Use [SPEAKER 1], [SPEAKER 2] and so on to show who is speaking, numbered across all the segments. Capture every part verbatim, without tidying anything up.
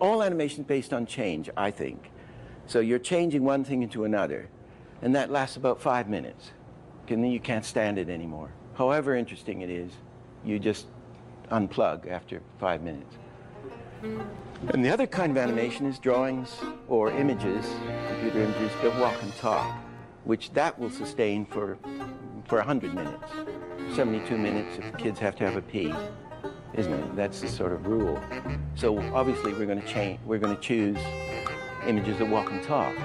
[SPEAKER 1] all animation is based on change, I think. So you're changing one thing into another, and that lasts about five minutes. And then you can't stand it anymore. However interesting it is, you just unplug after five minutes. And the other kind of animation is drawings or images, computer images that walk and talk, which that will sustain for for one hundred minutes. seventy-two minutes if the kids have to have a pee, isn't it? That's the sort of rule. So obviously we're going to change. We're going to choose images that walk and talk.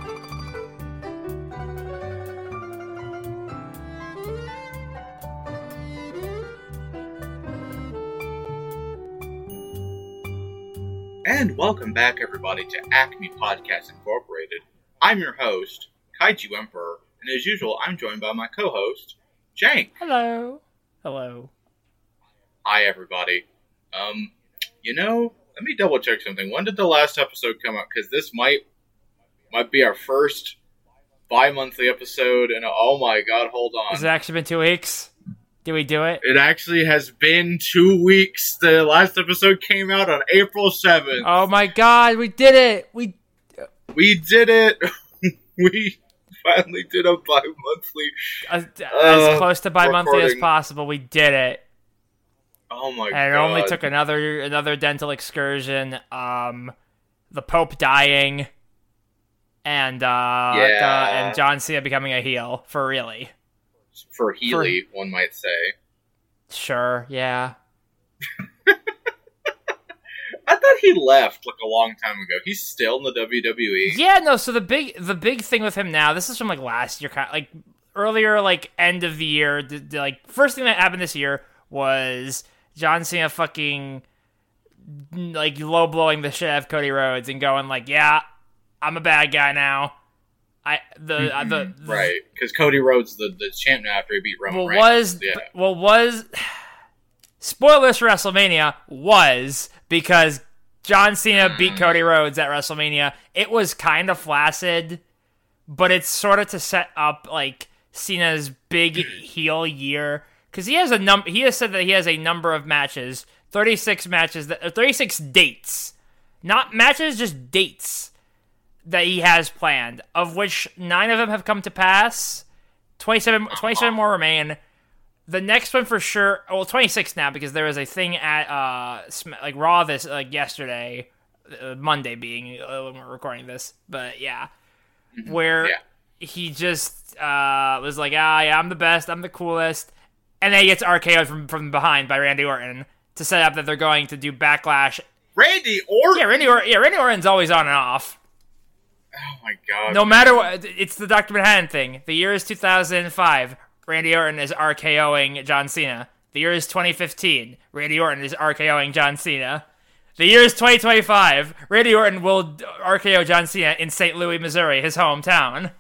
[SPEAKER 2] And welcome back, everybody, to Acme Podcast Incorporated. I'm your host, Kaiju Emperor, and as usual, I'm joined by my co-host, Jank.
[SPEAKER 3] Hello. Hello.
[SPEAKER 2] Hi, everybody. Um, you know, let me double check something. When did the last episode come out? Because this might might be our first bi-monthly episode, and oh my god, hold on.
[SPEAKER 3] Has it actually been two weeks? Did we do it?
[SPEAKER 2] It actually has been two weeks. The last episode came out on April seventh.
[SPEAKER 3] Oh my god, we did it! We
[SPEAKER 2] We did it! We finally did a bi-monthly.
[SPEAKER 3] As,
[SPEAKER 2] uh,
[SPEAKER 3] as close to bi-monthly
[SPEAKER 2] recording.
[SPEAKER 3] as possible, we did it.
[SPEAKER 2] Oh my
[SPEAKER 3] and
[SPEAKER 2] god.
[SPEAKER 3] it only took another another dental excursion, um, the Pope dying, and, uh,
[SPEAKER 2] Yeah.
[SPEAKER 3] uh, and John Cena becoming a heel, for really.
[SPEAKER 2] For Healy, one might say.
[SPEAKER 3] Sure, yeah.
[SPEAKER 2] I thought he left like a long time ago. He's still in the W W E.
[SPEAKER 3] Yeah, no, so the big the big thing with him now, this is from like last year, kind of, like earlier, like end of the year, the, the, like first thing that happened this year was John Cena fucking like low blowing the shit out of Cody Rhodes and going like, yeah, I'm a bad guy now. I the
[SPEAKER 2] Mm-hmm.
[SPEAKER 3] uh, the, the
[SPEAKER 2] right, because Cody Rhodes the the champ now after he beat Roman
[SPEAKER 3] well
[SPEAKER 2] Reigns.
[SPEAKER 3] was
[SPEAKER 2] yeah.
[SPEAKER 3] well was spoilers for WrestleMania was because John Cena
[SPEAKER 2] Mm.
[SPEAKER 3] beat Cody Rhodes at WrestleMania. It was kind of flaccid, but it's sort of to set up like Cena's big heel year because he has a num he has said that he has a number of matches, thirty-six matches, that, uh, thirty-six dates, not matches, just dates that he has planned, of which nine of them have come to pass. twenty-seven, twenty-seven more remain. The next one for sure, well, twenty-six now, because there was a thing at, uh, like, Raw this, like, yesterday, uh, Monday being, uh, when we're recording this, but yeah, where
[SPEAKER 2] Yeah.
[SPEAKER 3] he just, uh, was like, ah, yeah, I'm the best, I'm the coolest, and then he gets R K O'd from, from behind by Randy Orton to set up that they're going to do Backlash.
[SPEAKER 2] Randy Orton?
[SPEAKER 3] Yeah, Randy Orton, yeah, Randy Orton's always on and off.
[SPEAKER 2] Oh my god.
[SPEAKER 3] No matter what, it's the Doctor Manhattan thing. The year is two thousand five. Randy Orton is RKOing John Cena. The year is twenty fifteen. Randy Orton is RKOing John Cena. The year is twenty twenty-five. Randy Orton will R K O John Cena in Saint Louis, Missouri, his hometown.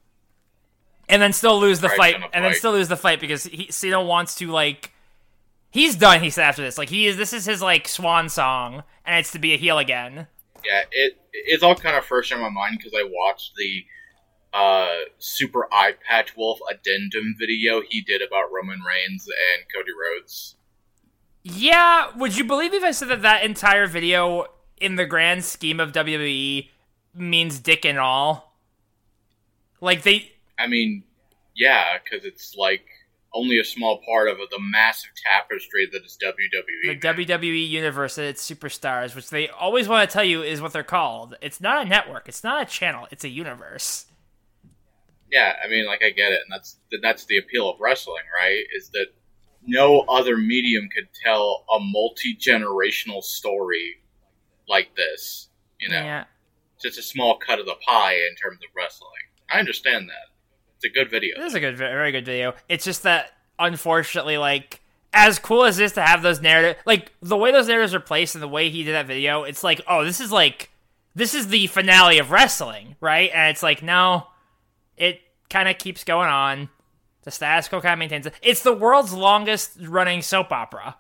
[SPEAKER 3] And then still lose the
[SPEAKER 2] Right,
[SPEAKER 3] fight.
[SPEAKER 2] gonna
[SPEAKER 3] And then
[SPEAKER 2] fight.
[SPEAKER 3] still lose the fight because he, Cena wants to, like... He's done, he said after this. Like, he is. This is his, like, swan song. And it's to be a heel again.
[SPEAKER 2] Yeah, it it's all kind of fresh in my mind because I watched the uh, Super Eye Patch Wolf addendum video he did about Roman Reigns and Cody Rhodes.
[SPEAKER 3] Yeah, would you believe if I said that that entire video, in the grand scheme of W W E, means dick and all? Like, they...
[SPEAKER 2] I mean, yeah, because it's like only a small part of the massive tapestry that is W W E.
[SPEAKER 3] The W W E universe and its superstars, which they always want to tell you is what they're called. It's not a network, it's not a channel, it's a universe.
[SPEAKER 2] Yeah, I mean, like, I get it, and that's that's the appeal of wrestling, right? Is that no other medium could tell a multi-generational story like this, you know?
[SPEAKER 3] Yeah.
[SPEAKER 2] Just a small cut of the pie in terms of wrestling. I understand that. It's a good video.
[SPEAKER 3] It is a good, very good video. It's just that, unfortunately, like, as cool as it is to have those narratives, like, the way those narratives are placed and the way he did that video, it's like, oh, this is like, this is the finale of wrestling, right? And it's like, no, it kind of keeps going on. The status quo kind of maintains it. It's the world's longest running soap opera.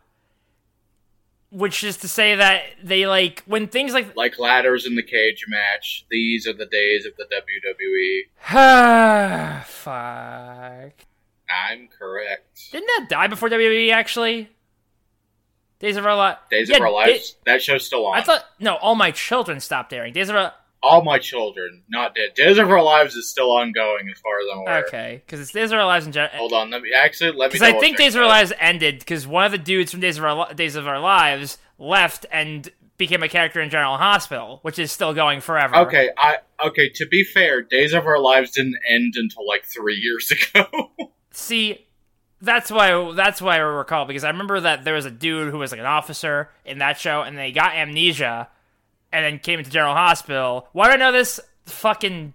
[SPEAKER 3] Which is to say that they, like, when things like...
[SPEAKER 2] Like ladders in the cage match, these are the days of the W W E.
[SPEAKER 3] Ah, fuck.
[SPEAKER 2] I'm correct.
[SPEAKER 3] Didn't that die before W W E, actually? Days of Our Lives.
[SPEAKER 2] Days
[SPEAKER 3] yeah,
[SPEAKER 2] of Our Lives. Da- that show's still on.
[SPEAKER 3] I thought no, All My Children stopped airing. Days of Our
[SPEAKER 2] All My Children, not dead. Days of Our Lives is still ongoing, as far as I'm aware.
[SPEAKER 3] Okay, because it's Days of Our Lives in general.
[SPEAKER 2] Hold on, let me actually let me.
[SPEAKER 3] Because I think Days of Our
[SPEAKER 2] that.
[SPEAKER 3] Lives ended because one of the dudes from Days of Our Days of Our Lives left and became a character in General Hospital, which is still going forever.
[SPEAKER 2] Okay, I okay. To be fair, Days of Our Lives didn't end until like three years ago.
[SPEAKER 3] See, that's why that's why I recall, because I remember that there was a dude who was like an officer in that show, and they got amnesia, and then came into General Hospital. Why do I know this? Fucking,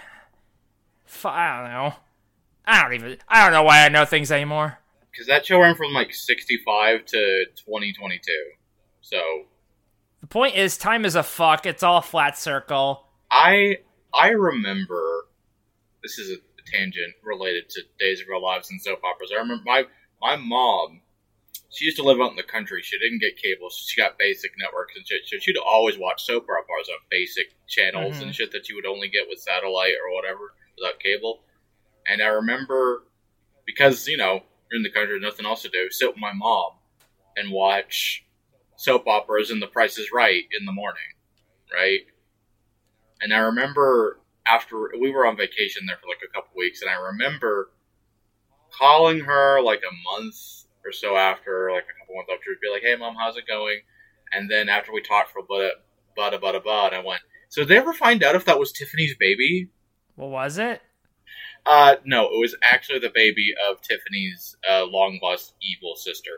[SPEAKER 3] I don't know. I don't even. I don't know why I know things anymore.
[SPEAKER 2] Because that show ran from like sixty-five to twenty twenty-two. So
[SPEAKER 3] the point is, time is a fuck. It's all a flat circle.
[SPEAKER 2] I I remember. This is a tangent related to Days of Our Lives and soap operas. I remember my my mom. She used to live out in the country. She didn't get cable, so she got basic networks and shit. So she'd always watch soap operas on basic channels
[SPEAKER 3] Mm-hmm.
[SPEAKER 2] and shit that you would only get with satellite or whatever without cable. And I remember, because, you know, you're in the country, nothing else to do, sit with my mom and watch soap operas and The Price is Right in the morning, right? And I remember after, we were on vacation there for like a couple weeks, and I remember calling her like a month or so after, like a couple months after, she'd be like, "Hey, Mom, how's it going?" And then after we talked for a bit, bada, bada, bada, I went, "So did they ever find out if that was Tiffany's baby?"
[SPEAKER 3] What was it?
[SPEAKER 2] Uh, no, it was actually the baby of Tiffany's uh, long-lost evil sister.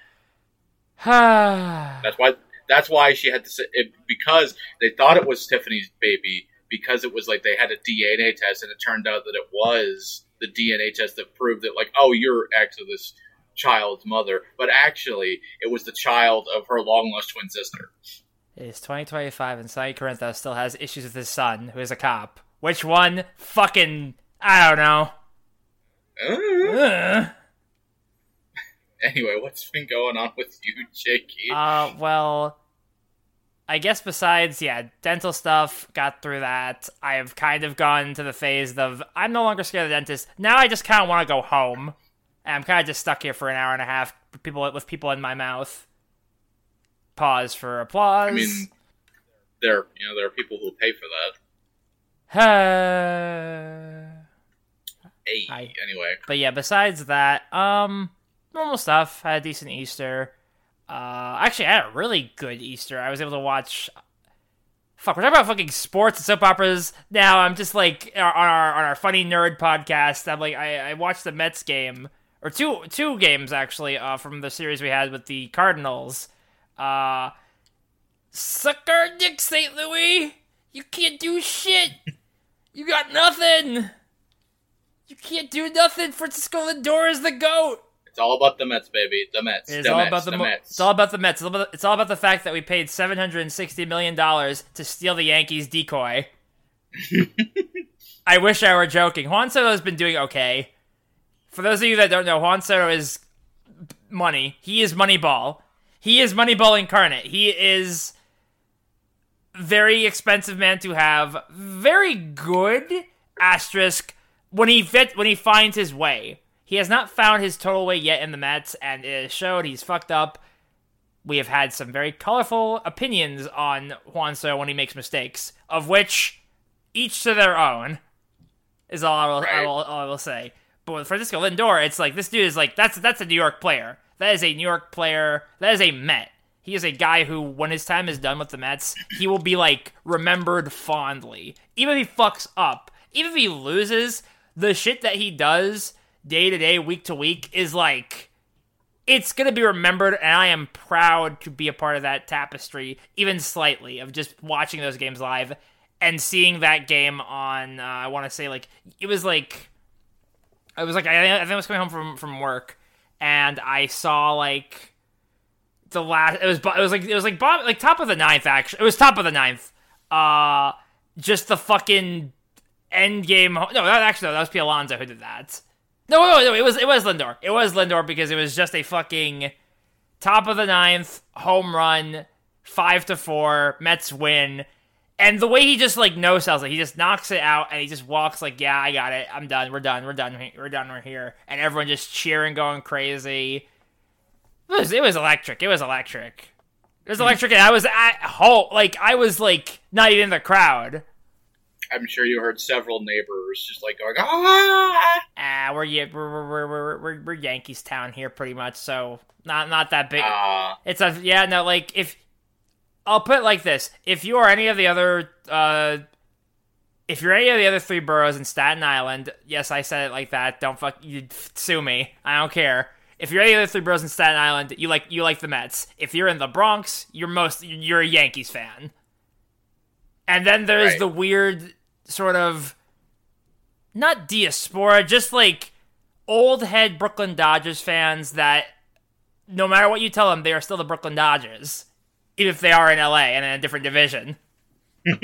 [SPEAKER 2] That's why. That's why she had to say it, because they thought it was Tiffany's baby, because it was like they had a D N A test, and it turned out that it was the D N A test that proved that, like, oh, you're actually this child's mother, but actually it was the child of her long-lost twin sister.
[SPEAKER 3] It's twenty twenty-five, and Sonny Corinto still has issues with his son, who is a cop. Which one? Fucking, I don't know.
[SPEAKER 2] Uh.
[SPEAKER 3] Ugh.
[SPEAKER 2] Anyway, what's been going on with you, Jakey?
[SPEAKER 3] Uh, well, I guess besides, yeah, dental stuff, got through that. I've kind of gone to the phase of, I'm no longer scared of the dentist. Now I just kind of want to go home. And I'm kind of just stuck here for an hour and a half with people, with people in my mouth. Pause for applause.
[SPEAKER 2] I mean, there, you know, there are people who pay for that. Hey,
[SPEAKER 3] Hi.
[SPEAKER 2] anyway.
[SPEAKER 3] But yeah, besides that, um, normal stuff. Had a decent Easter. Uh, actually, I had a really good Easter. I was able to watch. Fuck, we're talking about fucking sports and soap operas. Now I'm just like on our on our funny nerd podcast. I'm like I, I watched the Mets game, or two two games actually, uh, from the series we had with the Cardinals. Uh, sucker dick, Saint Louis. You can't do shit. You got nothing. You can't do nothing. Francisco Lindor is the GOAT.
[SPEAKER 2] It's all about the Mets, baby. The Mets.
[SPEAKER 3] It's
[SPEAKER 2] the
[SPEAKER 3] all
[SPEAKER 2] Mets,
[SPEAKER 3] about the,
[SPEAKER 2] the
[SPEAKER 3] mo-
[SPEAKER 2] Mets.
[SPEAKER 3] It's all about the Mets. It's all about, it's all about the fact that we paid seven hundred sixty million dollars to steal the Yankees decoy. I wish I were joking. Juan Soto has been doing okay. For those of you that don't know, Juan Soto is money. He is Moneyball. He is Moneyball incarnate. He is very expensive man to have. Very good, asterisk, when he fit, when he finds his way. He has not found his total way yet in the Mets, and it showed. He's fucked up. We have had some very colorful opinions on Juan Soto when he makes mistakes, of which each to their own is all I will,
[SPEAKER 2] Right.
[SPEAKER 3] I will, all I will say. But with Francisco Lindor, it's like, this dude is like, that's that's a New York player. That is a New York player. That is a Met. He is a guy who, when his time is done with the Mets, he will be, like, remembered fondly. Even if he fucks up, even if he loses, the shit that he does day to day, week to week, is like, it's gonna be remembered, and I am proud to be a part of that tapestry, even slightly, of just watching those games live and seeing that game on. Uh, I want to say like it was like, I was like I, I think I was coming home from from work, and I saw like the last. It was it was like it was like bottom, like top of the ninth. Actually, it was top of the ninth. Uh, just the fucking end game. No, that, actually, no, that was P. Alonso who did that. No, no, no, it was it was Lindor. It was Lindor because it was just a fucking top of the ninth home run, five to four, Mets win, and the way he just like no sells it, he just knocks it out and he just walks like, yeah, I got it, I'm done, we're done, we're done, we're done, we're here, and everyone just cheering, going crazy. It was, it was electric. It was electric. It was electric, and I was at home. Like, I was, like, not even in the crowd.
[SPEAKER 2] I'm sure you heard several neighbors just, like, going, ah!
[SPEAKER 3] Ah, we're, we're, we're, we're, we're, we're Yankees town here, pretty much, so not not that big.
[SPEAKER 2] Uh,
[SPEAKER 3] It's a, yeah, no, like, if, I'll put it like this. If you are any of the other, uh, if you're any of the other three boroughs in Staten Island, yes, I said it like that, don't fuck, you sue me, I don't care. If you're any of the three boroughs in Staten Island, you like, you like the Mets. If you're in the Bronx, you're most, you're a Yankees fan. And then there's
[SPEAKER 2] Right.
[SPEAKER 3] the weird sort of, not diaspora, just like old head Brooklyn Dodgers fans that no matter what you tell them, they are still the Brooklyn Dodgers, even if they are in L A and in a different division.
[SPEAKER 2] uh,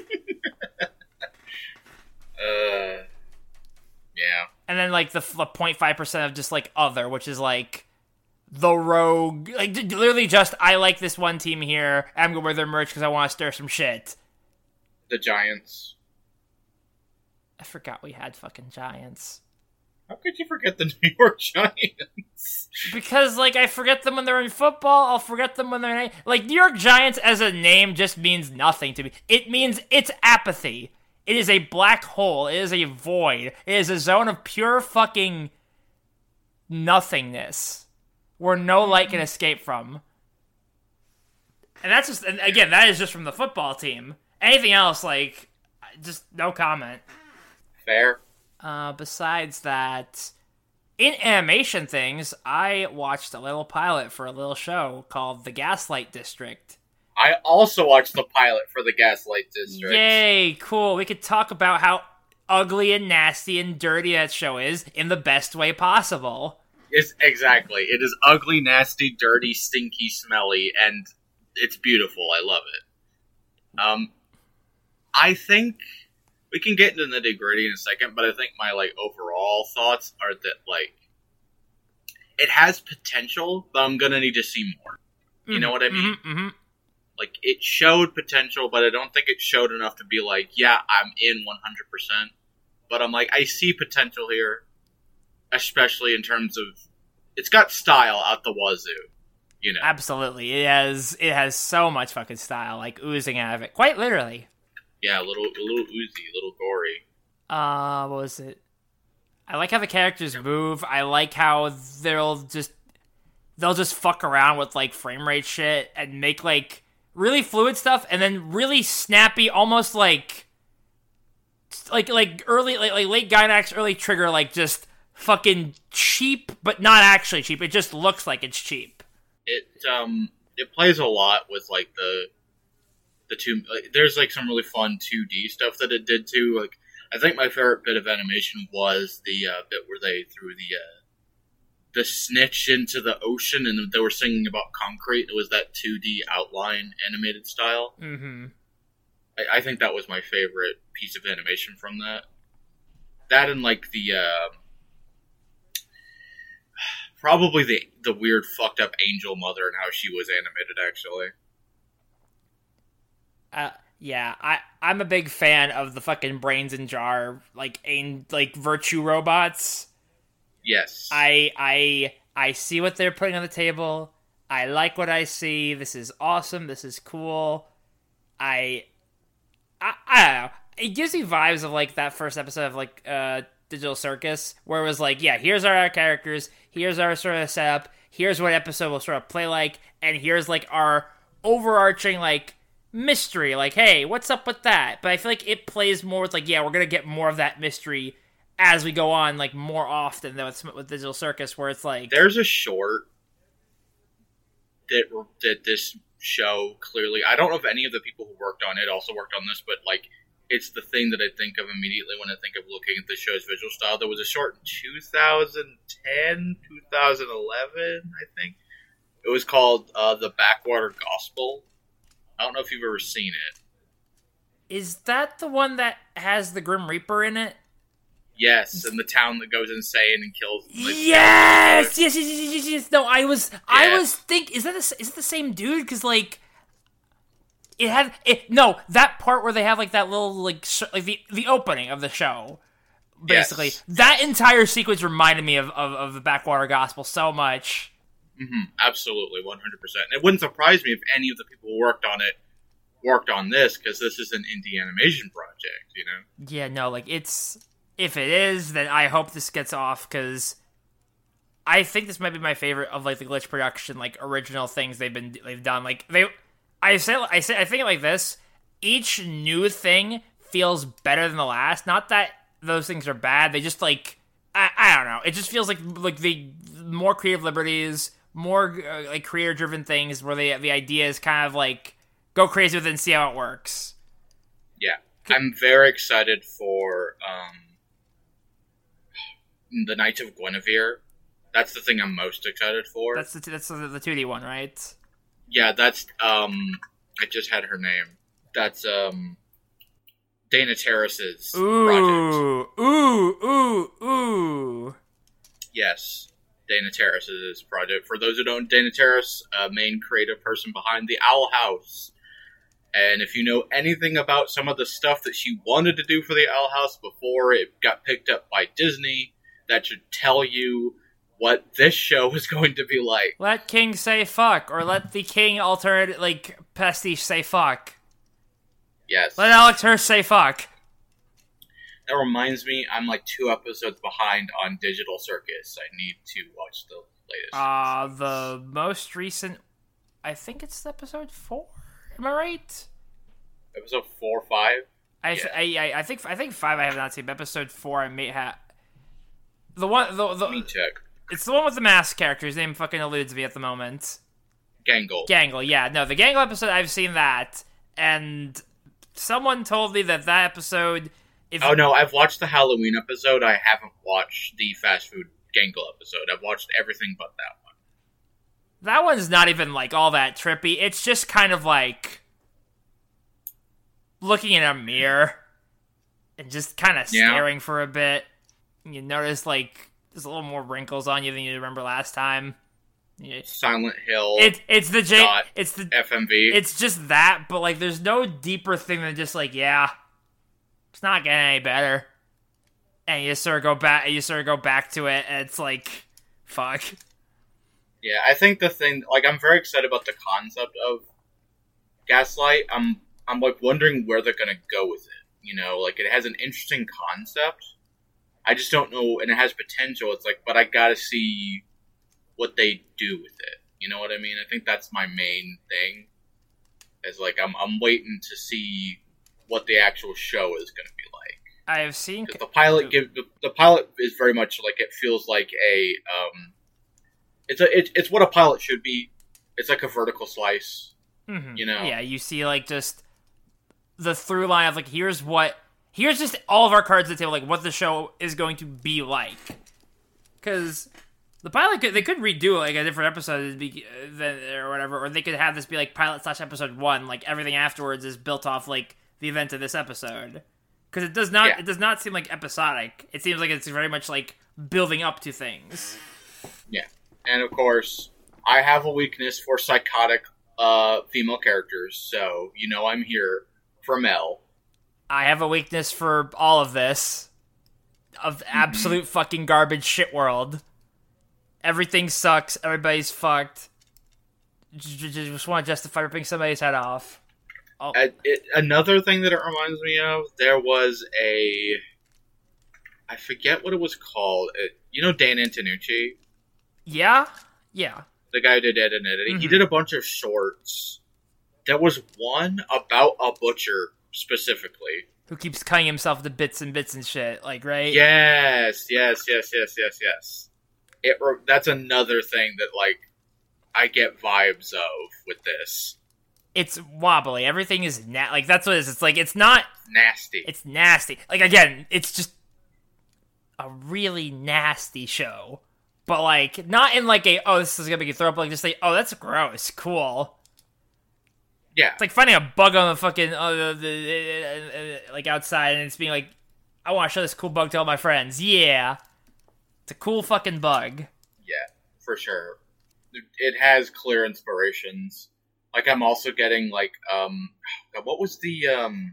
[SPEAKER 2] yeah.
[SPEAKER 3] And then like the zero point five percent of just like other, which is like the rogue, like literally just I like this one team here, I'm gonna wear their merch because I want to stir some shit.
[SPEAKER 2] The Giants.
[SPEAKER 3] I forgot we had fucking Giants.
[SPEAKER 2] How could you forget the New York Giants?
[SPEAKER 3] Because, like, I forget them when they're in football, I'll forget them when they're in... Like, New York Giants as a name just means nothing to me. It means it's apathy. It is a black hole. It is a void. It is a zone of pure fucking nothingness where no light can escape from. And that's just... And again, that is just from the football team. Anything else, like, just no comment.
[SPEAKER 2] Fair.
[SPEAKER 3] Uh, besides that, in animation things, I watched a little pilot for a little show called The Gaslight District.
[SPEAKER 2] I also watched the pilot for the Gaslight District.
[SPEAKER 3] Yay, cool. We could talk about how ugly and nasty and dirty that show is in the best way possible.
[SPEAKER 2] It's, exactly. It is ugly, nasty, dirty, stinky, smelly, and it's beautiful. I love it. Um, I think... We can get into the nitty-gritty in a second, but I think my, like, overall thoughts are that, like, it has potential, but I'm gonna need to see more. You
[SPEAKER 3] Mm-hmm,
[SPEAKER 2] know what I mean?
[SPEAKER 3] Mm-hmm, mm-hmm.
[SPEAKER 2] Like, it showed potential, but I don't think it showed enough to be like, yeah, I'm in one hundred percent. But I'm like, I see potential here, especially in terms of, it's got style out the wazoo, you know?
[SPEAKER 3] Absolutely. It has, it has so much fucking style, like, oozing out of it. Quite literally.
[SPEAKER 2] Yeah, a little, a little oozy, a little gory.
[SPEAKER 3] Uh, what was it? I like how the characters move. I like how they'll just they'll just fuck around with like frame rate shit and make like really fluid stuff, and then really snappy, almost like like like early like, like late Gynax, early Trigger, like just fucking cheap, but not actually cheap. It just looks like it's cheap.
[SPEAKER 2] It um it plays a lot with like the. The two, like, there's like some really fun two D stuff that it did too. Like, I think my favorite bit of animation was the uh, bit where they threw the uh, the snitch into the ocean and they were singing about concrete. It was that two D outline animated style.
[SPEAKER 3] Mm-hmm.
[SPEAKER 2] I, I think that was my favorite piece of animation from that. That and like the uh, probably the the weird fucked up angel mother and how she was animated actually.
[SPEAKER 3] Uh, yeah, I I'm a big fan of the fucking brains in jar like ain like virtue robots.
[SPEAKER 2] Yes.
[SPEAKER 3] I I I see what they're putting on the table. I like what I see. This is awesome. This is cool. I I, I don't know. It gives me vibes of like that first episode of like uh Digital Circus, where it was like, yeah, here's our characters, here's our sort of setup, here's what episode will sort of play like, and here's like our overarching like mystery, like, hey, what's up with that? But I feel like it plays more with like, yeah, we're gonna get more of that mystery as we go on, like more often than with, with Digital Circus, where it's like
[SPEAKER 2] there's a short that that this show clearly. I don't know if any of the people who worked on it also worked on this, but like it's the thing that I think of immediately when I think of looking at the show's visual style. There was a short in two thousand ten, two thousand eleven, I think. It was called uh, The Backwater Gospel. I don't know if you've ever seen it.
[SPEAKER 3] Is that the one that has the Grim Reaper in it?
[SPEAKER 2] Yes, and the town that goes insane and kills. Like,
[SPEAKER 3] yes! yes, yes, yes, yes, yes. No, I was, I
[SPEAKER 2] Yes.
[SPEAKER 3] was think, is that the, is it the same dude? Because like, it had it. No, that part where they have like that little like sh- like the the opening of the show, basically.
[SPEAKER 2] Yes.
[SPEAKER 3] That entire sequence reminded me of, of of the Backwater Gospel so much.
[SPEAKER 2] Mm-hmm. Absolutely, one hundred percent. It wouldn't surprise me if any of the people who worked on it worked on this, because this is an indie animation project, you know?
[SPEAKER 3] Yeah, no, like, it's... If it is, then I hope this gets off, because I think this might be my favorite of, like, the Glitch production, like, original things they've been they've done. Like, they... I say, I say, I think it like this. Each new thing feels better than the last. Not that those things are bad. They just, like... I, I don't know. It just feels like, like, the more creative liberties, more, uh, like, creator-driven things, where they, the idea is kind of, like... Go crazy with it and see how it works.
[SPEAKER 2] Yeah. I'm very excited for um, the Knights of Guinevere. That's the thing I'm most excited for.
[SPEAKER 3] That's the that's the, the two D one, right?
[SPEAKER 2] Yeah, that's... Um, I just had her name. That's um, Dana Terrace's
[SPEAKER 3] ooh,
[SPEAKER 2] project.
[SPEAKER 3] Ooh, ooh, ooh.
[SPEAKER 2] Yes, Dana Terrace's project. For those who don't, Dana Terrace, uh, main creative person behind The Owl House. And if you know anything about some of the stuff that she wanted to do for the Owl House before it got picked up by Disney, that should tell you what this show is going to be like.
[SPEAKER 3] Let King say fuck, or let the King alternate, like, pastiche say fuck.
[SPEAKER 2] Yes.
[SPEAKER 3] Let Alex Hurst say fuck.
[SPEAKER 2] That reminds me, I'm like two episodes behind on Digital Circus. I need to watch the latest.
[SPEAKER 3] Uh, the most recent, I think it's episode four? Am I right?
[SPEAKER 2] Episode four or five?
[SPEAKER 3] I,
[SPEAKER 2] yeah.
[SPEAKER 3] I, I I think I think five I have not seen. But episode four I may have. The one the the.
[SPEAKER 2] Let me check.
[SPEAKER 3] It's the one with the mask character. His name fucking eludes me at the moment.
[SPEAKER 2] Gangle.
[SPEAKER 3] Gangle, yeah, no, the Gangle episode I've seen that, and someone told me that that episode. If
[SPEAKER 2] oh no, I've watched the Halloween episode. I haven't watched the fast food Gangle episode. I've watched everything but that one.
[SPEAKER 3] That one's not even, like, all that trippy. It's just kind of like looking in a mirror and just kind of
[SPEAKER 2] yeah.
[SPEAKER 3] staring for a bit. You notice, like, there's a little more wrinkles on you than you remember last time. Yeah.
[SPEAKER 2] Silent Hill.
[SPEAKER 3] It, it's the J.
[SPEAKER 2] Dot
[SPEAKER 3] It's the
[SPEAKER 2] F M V.
[SPEAKER 3] It's just that, but, like, there's no deeper thing than just, like, yeah, it's not getting any better. And you sort of go back. You sort of go back to it, and it's like, fuck.
[SPEAKER 2] Yeah, I think the thing, like, I'm very excited about the concept of Gaslight. I'm, I'm like wondering where they're gonna go with it. You know, like, it has an interesting concept. I just don't know, and it has potential. It's like, but I gotta see what they do with it. You know what I mean? I think that's my main thing. Is like, I'm, I'm waiting to see what the actual show is gonna be like.
[SPEAKER 3] I have seen
[SPEAKER 2] the pilot. Give the, the pilot is very much like it feels like a. Um, It's a it, it's what a pilot should be. It's like a vertical slice,
[SPEAKER 3] mm-hmm.
[SPEAKER 2] you know.
[SPEAKER 3] Yeah, you see like just the through line of like here's what here's just all of our cards at the table, like what the show is going to be like. Because the pilot could they could redo like a different episode be, uh, or whatever, or they could have this be like pilot slash episode one, like everything afterwards is built off like the event of this episode. Because it does not
[SPEAKER 2] yeah.
[SPEAKER 3] it does not seem like episodic. It seems like it's very much like building up to things.
[SPEAKER 2] Yeah. And of course, I have a weakness for psychotic uh, female characters, so you know I'm here for Mel.
[SPEAKER 3] I have a weakness for all of this. Of absolute mm-hmm. fucking garbage shit world. Everything sucks, everybody's fucked. Just, just want to justify ripping somebody's head off. Oh.
[SPEAKER 2] Uh, it, another thing that it reminds me of, there was a... I forget what it was called. It, you know Dan Antonucci?
[SPEAKER 3] Yeah, yeah.
[SPEAKER 2] The guy who did Ed and Eddie.
[SPEAKER 3] Mm-hmm.
[SPEAKER 2] He did a bunch of shorts. There was one about a butcher, specifically.
[SPEAKER 3] Who keeps cutting himself to bits and bits and shit, like, right?
[SPEAKER 2] Yes, yes, yes, yes, yes, yes. It That's another thing that, like, I get vibes of with this.
[SPEAKER 3] It's wobbly. Everything is, na- like, that's what it is. It's like, it's not...
[SPEAKER 2] Nasty.
[SPEAKER 3] It's nasty. Like, again, it's just a really nasty show. But, like, not in, like, a, oh, this is gonna make you throw up, like, just like, oh, that's gross, cool.
[SPEAKER 2] Yeah.
[SPEAKER 3] It's like finding a bug on the fucking, uh, the, the, uh, uh, like, outside, and it's being like, I want to show this cool bug to all my friends. Yeah. It's a cool fucking bug.
[SPEAKER 2] Yeah, for sure. It has clear inspirations. Like, I'm also getting, like, um, what was the, um,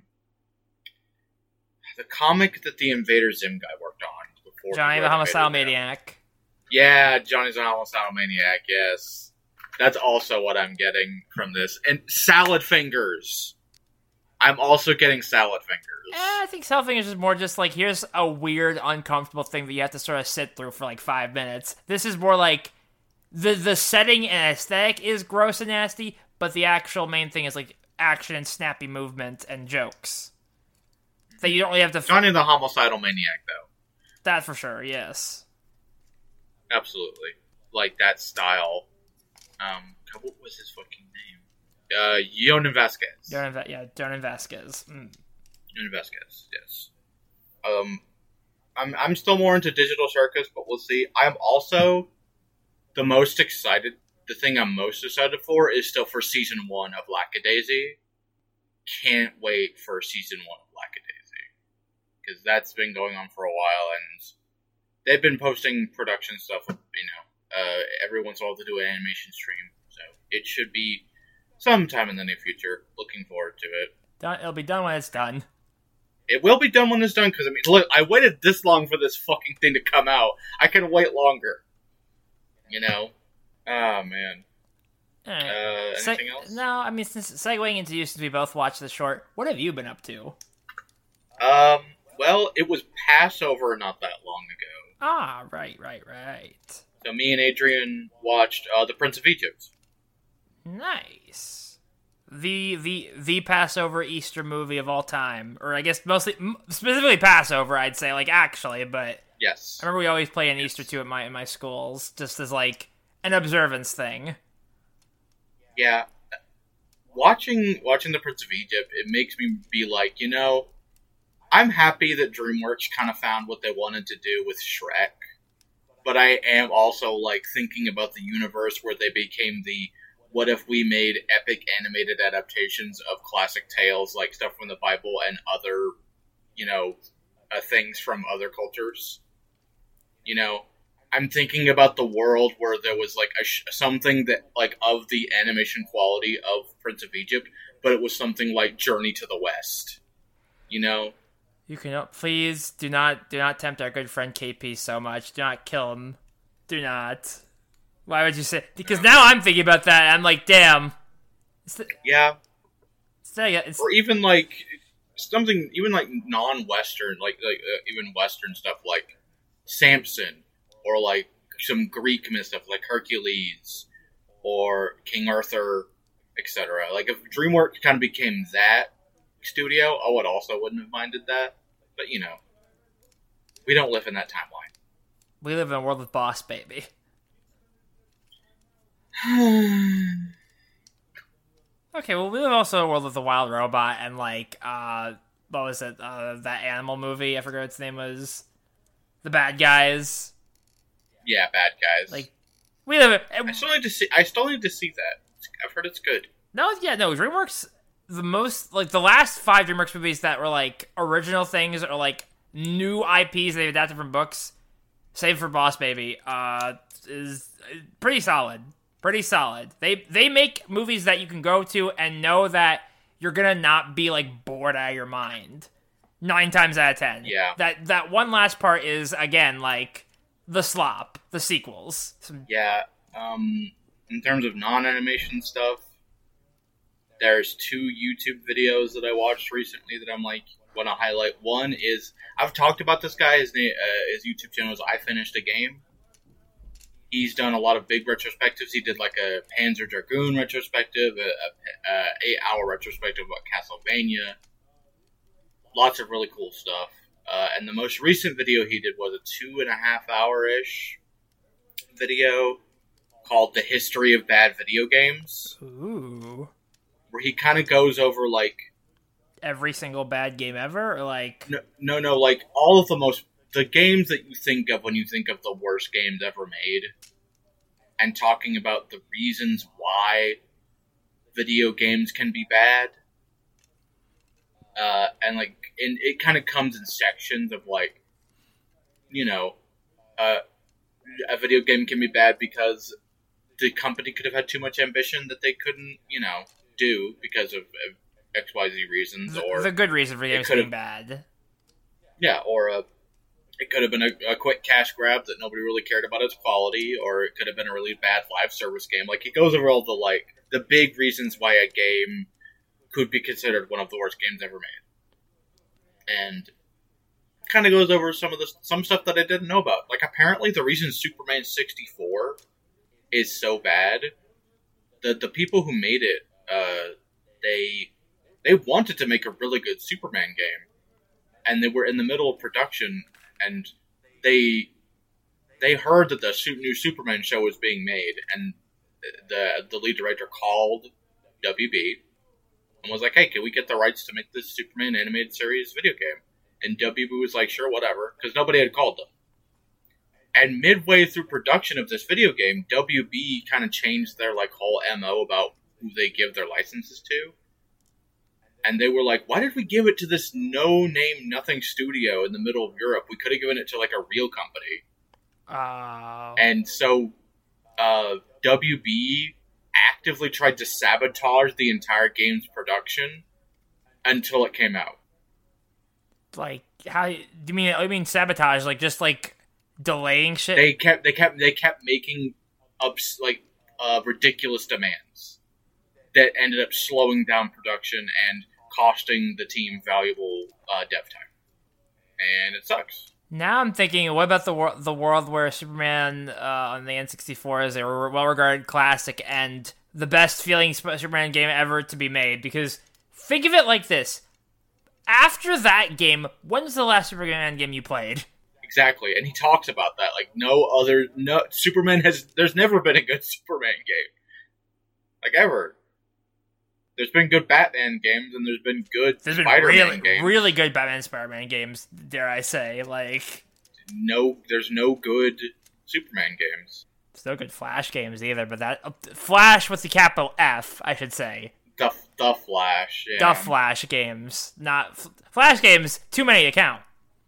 [SPEAKER 2] the comic that the Invader Zim guy worked on before?
[SPEAKER 3] Johnny the Homicidal Maniac.
[SPEAKER 2] Yeah, Johnny's an homicidal maniac, yes. That's also what I'm getting from this. And salad fingers. I'm also getting salad fingers.
[SPEAKER 3] Eh, I think Selfing is just more just like, here's a weird, uncomfortable thing that you have to sort of sit through for like five minutes. This is more like, the the setting and aesthetic is gross and nasty, but the actual main thing is like action and snappy movement and jokes. That you don't really have to... F-
[SPEAKER 2] Johnny the homicidal maniac, though.
[SPEAKER 3] That for sure, yes.
[SPEAKER 2] Absolutely. Like that style. Um, what was his fucking name? Uh, Yonan Vasquez.
[SPEAKER 3] Donan, yeah, Donan Vasquez. Mm.
[SPEAKER 2] Yonan Vasquez, yes. Um, I'm I'm still more into Digital Circus, but we'll see. I'm also the most excited. The thing I'm most excited for is still for season one of Lackadaisy. Can't wait for season one of Lackadaisy, because that's been going on for a while, and they've been posting production stuff. You know, uh, every once in a while to do an animation stream, so it should be sometime in the near future. Looking forward to it.
[SPEAKER 3] Done, it'll be done when it's done.
[SPEAKER 2] It will be done when it's done, because I mean, look, I waited this long for this fucking thing to come out. I can wait longer. You know? Oh, man.
[SPEAKER 3] Right.
[SPEAKER 2] Uh, anything
[SPEAKER 3] Se-
[SPEAKER 2] else?
[SPEAKER 3] No, I mean, since segueing into you, since we both watched the short, what have you been up to?
[SPEAKER 2] Um, well, it was Passover not that long ago.
[SPEAKER 3] Ah, right, right, right.
[SPEAKER 2] So me and Adrian watched uh, The Prince of Egypt.
[SPEAKER 3] Nice. The the the Passover Easter movie of all time, or I guess mostly specifically Passover, I'd say, like actually, but
[SPEAKER 2] Yes.
[SPEAKER 3] I remember we always play an Easter two at my in my schools, just as like an observance thing.
[SPEAKER 2] Yeah. Watching watching The Prince of Egypt, it makes me be like, you know, I'm happy that DreamWorks kind of found what they wanted to do with Shrek, but I am also like thinking about the universe where they became the, what if we made epic animated adaptations of classic tales, like stuff from the Bible and other, you know, uh, things from other cultures? You know, I'm thinking about the world where there was like a sh- something that like of the animation quality of Prince of Egypt, but it was something like Journey to the West. You know,
[SPEAKER 3] You can please do not do not tempt our good friend K P so much. Do not kill him. Do not. Why would you say? Because now I'm thinking about that. And I'm like, damn. It's the,
[SPEAKER 2] yeah.
[SPEAKER 3] it's the, it's,
[SPEAKER 2] Or even like something, even like non-Western, like like uh, even Western stuff, like Samson, or like some Greek myth stuff, like Hercules, or King Arthur, et cetera. Like if DreamWorks kind of became that studio, I would also wouldn't have minded that. But you know, we don't live in that timeline.
[SPEAKER 3] We live in a world with Boss Baby. Okay, well, we live also in a world with the Wild Robot and like, uh, what was it? Uh, that animal movie? I forgot what its name was. The Bad Guys.
[SPEAKER 2] Yeah, Bad Guys.
[SPEAKER 3] Like, we live.
[SPEAKER 2] I still need to see. I still need to see that. I've heard it's good.
[SPEAKER 3] No, yeah, no. DreamWorks, the most like the last five DreamWorks movies that were like original things or like new I Ps they've adapted from books, save for Boss Baby, uh, is pretty solid. Pretty solid. They they make movies that you can go to and know that you're gonna not be like bored out of your mind. Nine times out of ten.
[SPEAKER 2] Yeah.
[SPEAKER 3] That that one last part is again like the slop, the sequels. Some,
[SPEAKER 2] Yeah. Um, in terms of non-animation stuff, there's two YouTube videos that I watched recently that I'm like want to highlight. One is I've talked about this guy. His name, uh, his YouTube channel is I Finished a Game. He's done a lot of big retrospectives. He did like a Panzer Dragoon retrospective, a, a, a eight-hour retrospective about Castlevania. Lots of really cool stuff. Uh, and the most recent video he did was a two and a half hour-ish video called The History of Bad Video Games.
[SPEAKER 3] ooh.
[SPEAKER 2] Where he kind of goes over, like...
[SPEAKER 3] Every single bad game ever? Or like...
[SPEAKER 2] No, no, no, like, all of the most... The games that you think of when you think of the worst games ever made. And talking about the reasons why video games can be bad. Uh, and, like, and it kind of comes in sections of, like, you know, uh, a video game can be bad because the company could have had too much ambition that they couldn't, you know, do because of, of X Y Z reasons.
[SPEAKER 3] The,
[SPEAKER 2] or
[SPEAKER 3] the good reason for games
[SPEAKER 2] could've-
[SPEAKER 3] being bad.
[SPEAKER 2] Yeah, or, uh, It could have been a, a quick cash grab that nobody really cared about its quality, or it could have been a really bad live service game. Like, he goes over all the, like, the big reasons why a game could be considered one of the worst games ever made. And kind of goes over some of the some stuff that I didn't know about. Like, apparently the reason Superman sixty-four is so bad, the the people who made it, uh, they they wanted to make a really good Superman game, and they were in the middle of production, and they they heard that the new Superman show was being made, and the the lead director called W B and was like, "Hey, can we get the rights to make this Superman animated series video game?" And W B was like, "Sure, whatever," because nobody had called them. And midway through production of this video game, W B kind of changed their like whole M O about who they give their licenses to. And they were like, "Why did we give it to this no-name, nothing studio in the middle of Europe? We could have given it to like a real company."
[SPEAKER 3] Uh...
[SPEAKER 2] And so uh, W B actively tried to sabotage the entire game's production until it came out.
[SPEAKER 3] Like, how do you mean? I mean sabotage, like just like delaying shit.
[SPEAKER 2] They kept, they kept, they kept making up like uh, ridiculous demands that ended up slowing down production and costing the team valuable uh, dev time, and it sucks.
[SPEAKER 3] Now I'm thinking, what about the wor- the world where Superman uh, on the N sixty-four is a well-regarded classic and the best feeling Superman game ever to be made? Because think of it like this. After that game, when's the last Superman game you played?
[SPEAKER 2] Exactly, and he talks about that. Like, no other... no Superman has... There's never been a good Superman game. Like, ever. There's been good Batman games, and there's been good
[SPEAKER 3] there's been
[SPEAKER 2] Spider-Man
[SPEAKER 3] really,
[SPEAKER 2] games.
[SPEAKER 3] really good Batman and Spider-Man games, dare I say. Like...
[SPEAKER 2] No, there's no good Superman games.
[SPEAKER 3] There's no good Flash games either, but that... Uh, Flash with the capital F, I should say.
[SPEAKER 2] The, the Flash, yeah.
[SPEAKER 3] The Flash games. Not... Flash games, too many to count.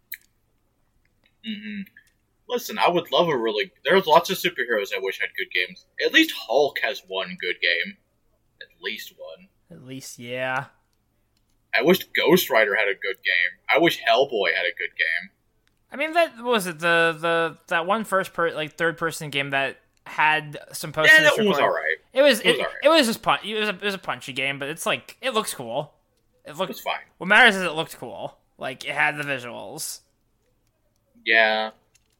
[SPEAKER 2] Mm-hmm. Listen, I would love a really... There's lots of superheroes I wish had good games. At least Hulk has one good game. At least one.
[SPEAKER 3] At least, yeah.
[SPEAKER 2] I wish Ghost Rider had a good game. I wish Hellboy had a good game.
[SPEAKER 3] I mean, that what was it the the that one first per like third person game that had some post.
[SPEAKER 2] Yeah, that was alright.
[SPEAKER 3] It was
[SPEAKER 2] it, was
[SPEAKER 3] it,
[SPEAKER 2] alright.
[SPEAKER 3] it was just pun- it was a, it was a punchy game, but it's like it looks cool. It looked.
[SPEAKER 2] It's fine.
[SPEAKER 3] What matters is it looked cool. Like it had the visuals.
[SPEAKER 2] Yeah.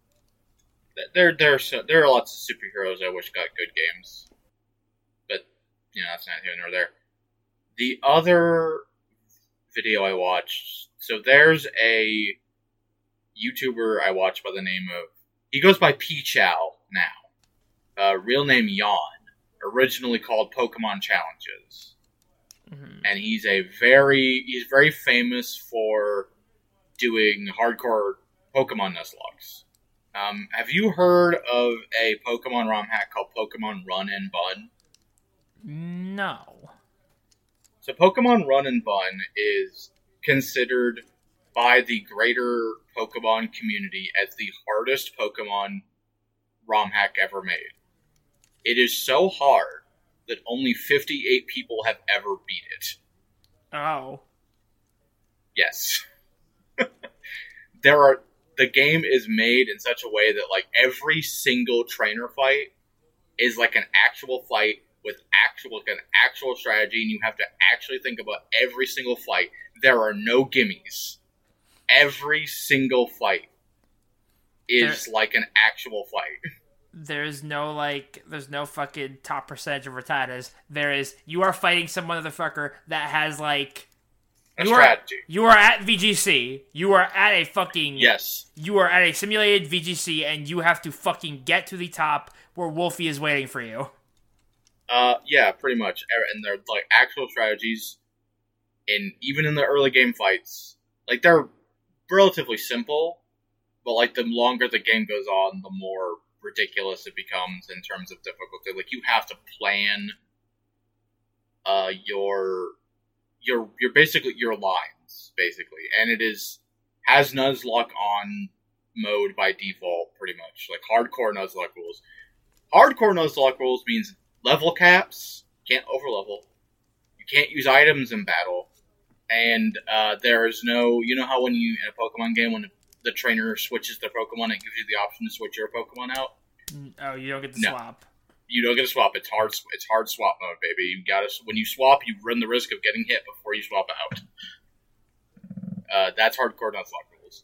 [SPEAKER 2] There, there, are so, there are lots of superheroes I wish got good games, but you know that's not here nor there. The other video I watched, so there's a YouTuber I watch by the name of, he goes by P-Chow now, uh, real name Yawn, originally called Pokemon Challenges, mm-hmm. and he's a very, he's very famous for doing hardcore Pokemon Nuzlockes. Um, have you heard of a Pokemon ROM hack called Pokemon Run and Bun?
[SPEAKER 3] No.
[SPEAKER 2] So Pokemon Run and Bun is considered by the greater Pokemon community as the hardest Pokemon ROM hack ever made. It is so hard that only fifty-eight people have ever beat it.
[SPEAKER 3] Oh.
[SPEAKER 2] Yes. There are... The game is made in such a way that, like, every single trainer fight is like an actual fight with actual, like, an actual strategy, and you have to actually think about every single fight. There are no gimmies. Every single fight is there, like an actual fight.
[SPEAKER 3] There's no, like, there's no fucking top percentage of Rattatas. There is, you are fighting some motherfucker that has, like...
[SPEAKER 2] A
[SPEAKER 3] you
[SPEAKER 2] strategy.
[SPEAKER 3] Are, you are at V G C. You are at a fucking...
[SPEAKER 2] Yes.
[SPEAKER 3] You are at a simulated V G C, and you have to fucking get to the top where Wolfie is waiting for you.
[SPEAKER 2] Uh, yeah, pretty much. And they're, like, actual strategies, in even in the early game fights. Like, they're relatively simple, but, like, the longer the game goes on, the more ridiculous it becomes in terms of difficulty. Like, you have to plan uh, your... Your, your basically your lines, basically, and it is has Nuzlocke on mode by default, pretty much like hardcore Nuzlocke rules. Hardcore Nuzlocke rules means level caps, can't overlevel, you can't use items in battle, and uh, there is no, you know how when you in a Pokemon game when the trainer switches their Pokemon and gives you the option to switch your Pokemon out.
[SPEAKER 3] Oh, you don't get to
[SPEAKER 2] No.
[SPEAKER 3] swap.
[SPEAKER 2] You don't get to swap. It's hard. It's hard swap mode, baby. You got to when you swap, you run the risk of getting hit before you swap out. Uh, that's hardcore Nuzlocke rules.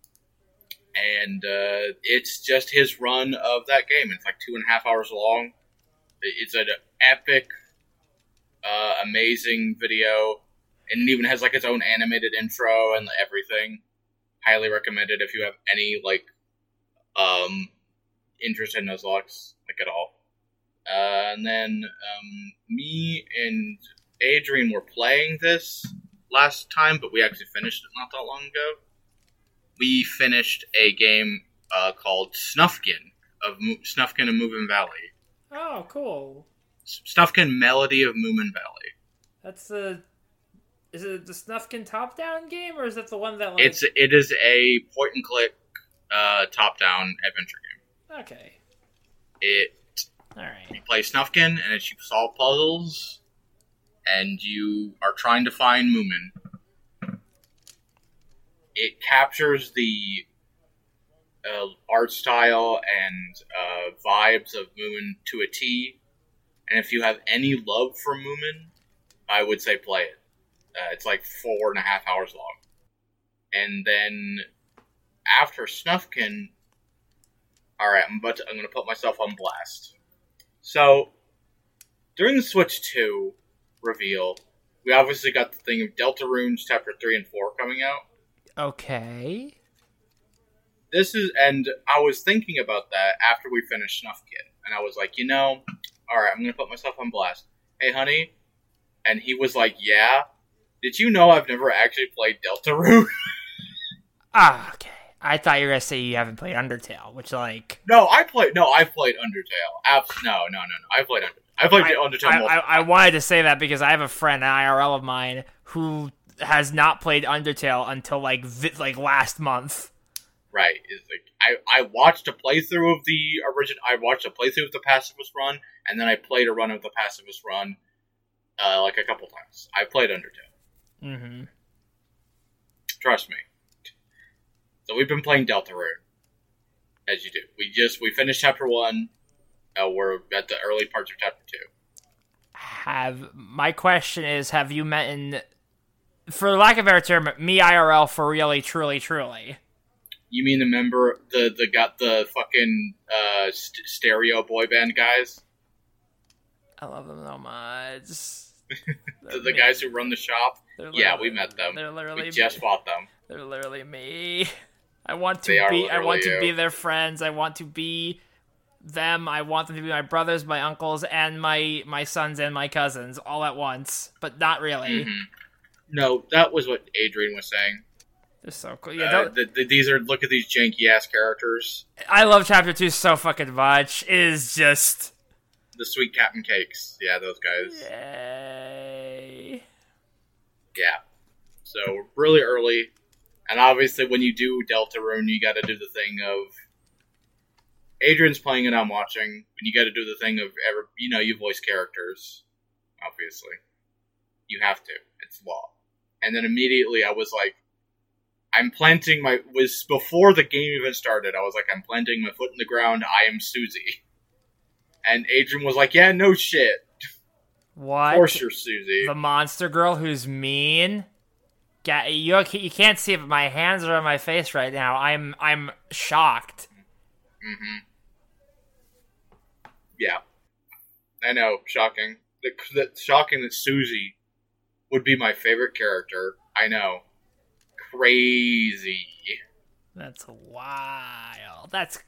[SPEAKER 2] And uh, it's just his run of that game. It's like two and a half hours long. It's an epic, uh, amazing video, and it even has like its own animated intro and everything. Highly recommended if you have any like um, interest in Nuzlocke, like at all. Uh, and then um, me and Adrian were playing this last time, but we actually finished it not that long ago. We finished a game uh, called Snufkin of Mo- Snufkin of Moomin Valley.
[SPEAKER 3] Oh, cool.
[SPEAKER 2] S- Snufkin Melody of Moomin Valley.
[SPEAKER 3] That's the. Is it the Snufkin top-down game, or is it the one that like?
[SPEAKER 2] It's it is a point and click uh, top down adventure game.
[SPEAKER 3] Okay.
[SPEAKER 2] It
[SPEAKER 3] All right.
[SPEAKER 2] you play Snufkin and it's you solve puzzles, and you are trying to find Moomin. It captures the uh, art style and uh, vibes of Moomin to a T. And if you have any love for Moomin, I would say play it. Uh, it's like four and a half hours long. And then after Snufkin, all right, I'm about to, I'm going to put myself on blast. So during the Switch two reveal, we obviously got the thing of Deltarunes Chapter three and four coming out.
[SPEAKER 3] Okay.
[SPEAKER 2] This is, and I was thinking about that after we finished Snufkin, and I was like, you know, all right, I'm gonna put myself on blast. Hey, honey, and he was like, yeah. Did you know I've never actually played Deltarune?
[SPEAKER 3] Ah, okay. I thought you were gonna say you haven't played Undertale, which like.
[SPEAKER 2] no, I played. No, I played Undertale. Abs- no, no, no, no. I played Undertale. I played
[SPEAKER 3] I,
[SPEAKER 2] Undertale.
[SPEAKER 3] I,
[SPEAKER 2] multiple
[SPEAKER 3] I, I wanted to say that because I have a friend, an I R L of mine, who has not played Undertale until like vi- like last month.
[SPEAKER 2] Right. Is like I, I watched a playthrough of the original. I watched a playthrough of the Pacifist Run, and then I played a run of the Pacifist Run, uh, like a couple times. I played Undertale.
[SPEAKER 3] Mm-hmm.
[SPEAKER 2] Trust me. So we've been playing Deltarune, as you do. We just we finished chapter one. Uh, we're at the early parts of chapter two.
[SPEAKER 3] Have my question is: have you met in, for lack of a better term, me I R L for really, truly, truly?
[SPEAKER 2] You mean the member, the the got the fucking uh, st- stereo boy band guys,
[SPEAKER 3] I love them so much.
[SPEAKER 2] the, the guys who run the shop?
[SPEAKER 3] They're
[SPEAKER 2] Yeah, we met them.
[SPEAKER 3] They're literally
[SPEAKER 2] We just
[SPEAKER 3] me.
[SPEAKER 2] bought them.
[SPEAKER 3] They're literally me. I want to
[SPEAKER 2] They are
[SPEAKER 3] be. I want to
[SPEAKER 2] literally
[SPEAKER 3] be
[SPEAKER 2] you.
[SPEAKER 3] their friends. I want to be them. I want them to be my brothers, my uncles, and my my sons and my cousins all at once. But not really.
[SPEAKER 2] Mm-hmm. No, that was what Adrian was saying.
[SPEAKER 3] They're so cool. Yeah,
[SPEAKER 2] Uh,
[SPEAKER 3] don't-
[SPEAKER 2] the, the, these are look at these janky ass characters.
[SPEAKER 3] I love chapter two so fucking much. It is just
[SPEAKER 2] The sweet Captain Cakes. Yeah, those guys.
[SPEAKER 3] yay.
[SPEAKER 2] Yeah. So really early, and obviously when you do Deltarune, you got to do the thing of Adrian's playing and I'm watching, and you got to do the thing of ever you know you voice characters. Obviously, you have to. It's law. And then immediately I was like, I'm planting my was before the game even started. I was like, I'm planting my foot in the ground. I am Susie. And Adrian was like, yeah, no shit.
[SPEAKER 3] What?
[SPEAKER 2] Of course you're Susie.
[SPEAKER 3] The monster girl who's mean. Ga- You you can't see it, but my hands are on my face right now. I'm I'm shocked.
[SPEAKER 2] Mm-hmm. Yeah. I know, shocking. That, that shocking that Susie would be my favorite character. I know. Crazy.
[SPEAKER 3] That's wild. That's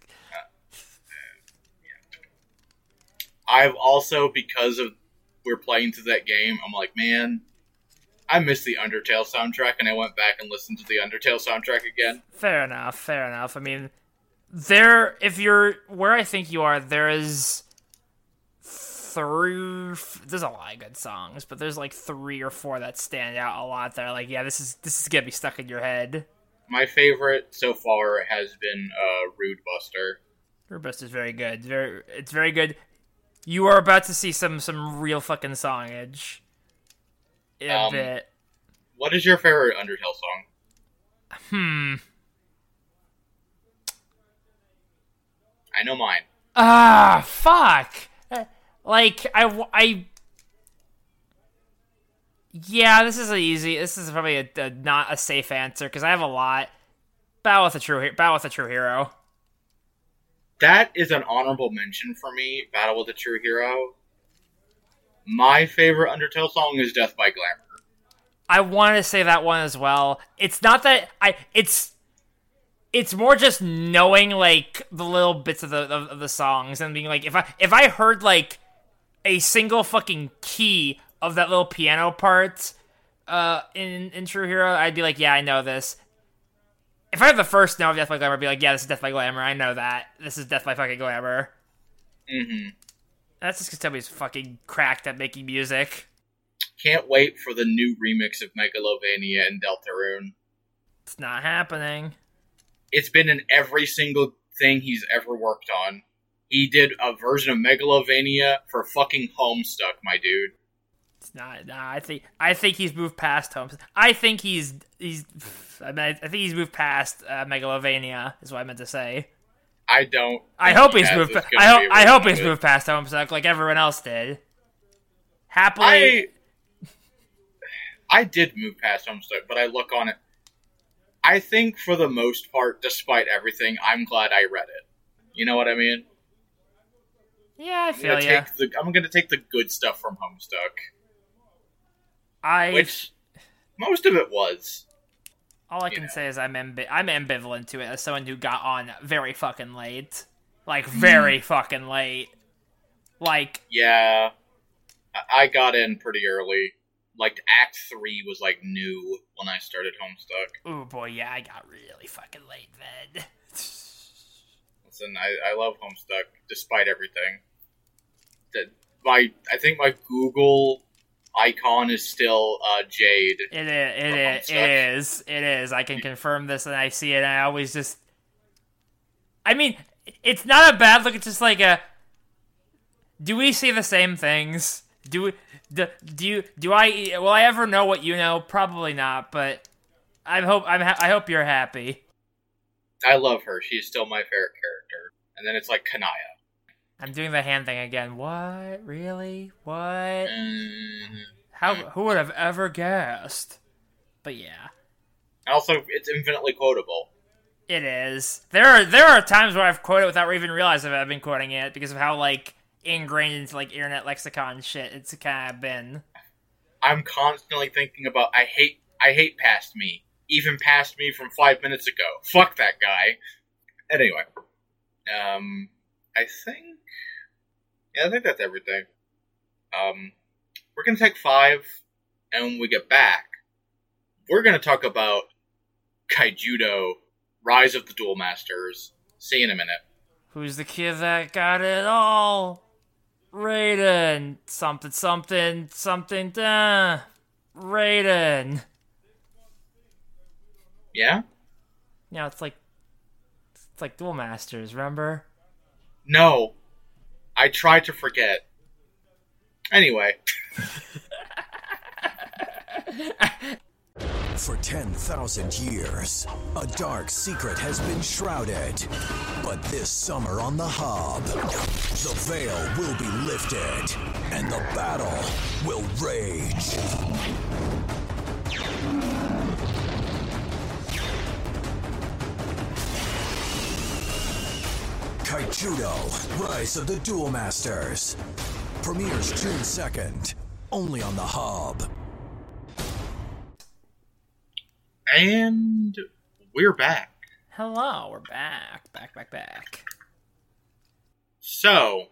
[SPEAKER 2] I've also, because of we're playing through that game, I'm like, man, I missed the Undertale soundtrack, and I went back and listened to the Undertale soundtrack again.
[SPEAKER 3] fair enough. Fair enough. I mean, there. If you're where I think you are, there is three. There's a lot of good songs, but there's like three or four that stand out a lot. That are like, yeah, this is this is gonna be stuck in your head.
[SPEAKER 2] My favorite so far has been uh, Rude Buster.
[SPEAKER 3] Robust is very good. Very, it's very good. You are about to see some some real fucking songage. In a
[SPEAKER 2] Um,
[SPEAKER 3] bit.
[SPEAKER 2] What is your favorite Undertale song?
[SPEAKER 3] Hmm.
[SPEAKER 2] I know mine.
[SPEAKER 3] Ah, fuck. Like, I, I... Yeah, this is a easy... This is probably a, a, not a safe answer, because I have a lot. Battle with a True, Battle with a True Hero.
[SPEAKER 2] That is an honorable mention for me, Battle with a True Hero. My favorite Undertale song is Death by Glamour.
[SPEAKER 3] I wanted to say that one as well. It's not that... I. It's... It's more just knowing, like, the little bits of the of, of the songs and being like, if I if I heard, like, a single fucking key of that little piano part uh, in, in True Hero, I'd be like, yeah, I know this. If I have the first note of Death by Glamour, I'd be like, yeah, this is Death by Glamour, I know that. This is Death by fucking Glamour.
[SPEAKER 2] Mm-hmm.
[SPEAKER 3] That's just because Toby's fucking cracked at making music.
[SPEAKER 2] Can't wait for the new remix of Megalovania and Deltarune.
[SPEAKER 3] It's not happening.
[SPEAKER 2] It's been in every single thing he's ever worked on. He did a version of Megalovania for fucking Homestuck, my dude.
[SPEAKER 3] It's not. Nah, I think. I think he's moved past Homestuck. I think he's. He's. I mean, I think he's moved past uh, Megalovania. Is what I meant to say.
[SPEAKER 2] I don't.
[SPEAKER 3] I hope he's
[SPEAKER 2] he
[SPEAKER 3] moved. Pa- I hope. I hope he's moved past Homestuck like everyone else did. Happily.
[SPEAKER 2] I, I did move past Homestuck, but I look on it. I think for the most part, despite everything, I'm glad I read it. You know what I mean?
[SPEAKER 3] Yeah, I
[SPEAKER 2] I'm
[SPEAKER 3] feel
[SPEAKER 2] gonna
[SPEAKER 3] ya.
[SPEAKER 2] take the, I'm going to take the good stuff from Homestuck.
[SPEAKER 3] I.
[SPEAKER 2] Which, most of it was.
[SPEAKER 3] All I can
[SPEAKER 2] know.
[SPEAKER 3] say is I'm ambi- I'm ambivalent to it as someone who got on very fucking late. Like, very mm. fucking late. Like...
[SPEAKER 2] Yeah. I got in pretty early. Like, Act three was, like, new when I started Homestuck.
[SPEAKER 3] Oh boy, yeah, I got really fucking late then.
[SPEAKER 2] Listen, I, I love Homestuck, despite everything. That my I think my Google icon is still uh, Jade.
[SPEAKER 3] It is, it is, it is, it is. I can confirm this, and I see it, and I always just... I mean, it's not a bad look, it's just like a... Do we see the same things? Do we... Do, do you do I will I ever know what you know? Probably not, but I hope I'm ha- I hope you're happy.
[SPEAKER 2] I love her. She's still my favorite character. And then it's like Kanaya.
[SPEAKER 3] I'm doing the hand thing again. What? Really? What?
[SPEAKER 2] Mm-hmm.
[SPEAKER 3] How? Who would have ever guessed? But yeah.
[SPEAKER 2] Also, it's infinitely quotable.
[SPEAKER 3] It is. There are there are times where I've quoted it without even realizing I've been quoting it because of how like ingrained into like internet lexicon shit it's kind of been.
[SPEAKER 2] I'm constantly thinking about I hate I hate past me, even past me from five minutes ago. Fuck that guy. Anyway, um, I think yeah, I think that's everything. Um, we're gonna take five, and when we get back, we're gonna talk about Kaijudo, Rise of the Duel Masters. See you in a minute.
[SPEAKER 3] Who's the kid that got it all? Raiden. Something, something, something, uh, Raiden.
[SPEAKER 2] Yeah?
[SPEAKER 3] Yeah, it's like, it's like Duel Masters, remember?
[SPEAKER 2] No. I tried to forget. Anyway.
[SPEAKER 4] For ten thousand years, a dark secret has been shrouded. But this summer on the Hub, the veil will be lifted, and the battle will rage. Kaijudo, Rise of the Duel Masters. Premieres June second, only on the Hub.
[SPEAKER 2] And we're back.
[SPEAKER 3] Hello, we're back. Back, back, back.
[SPEAKER 2] So,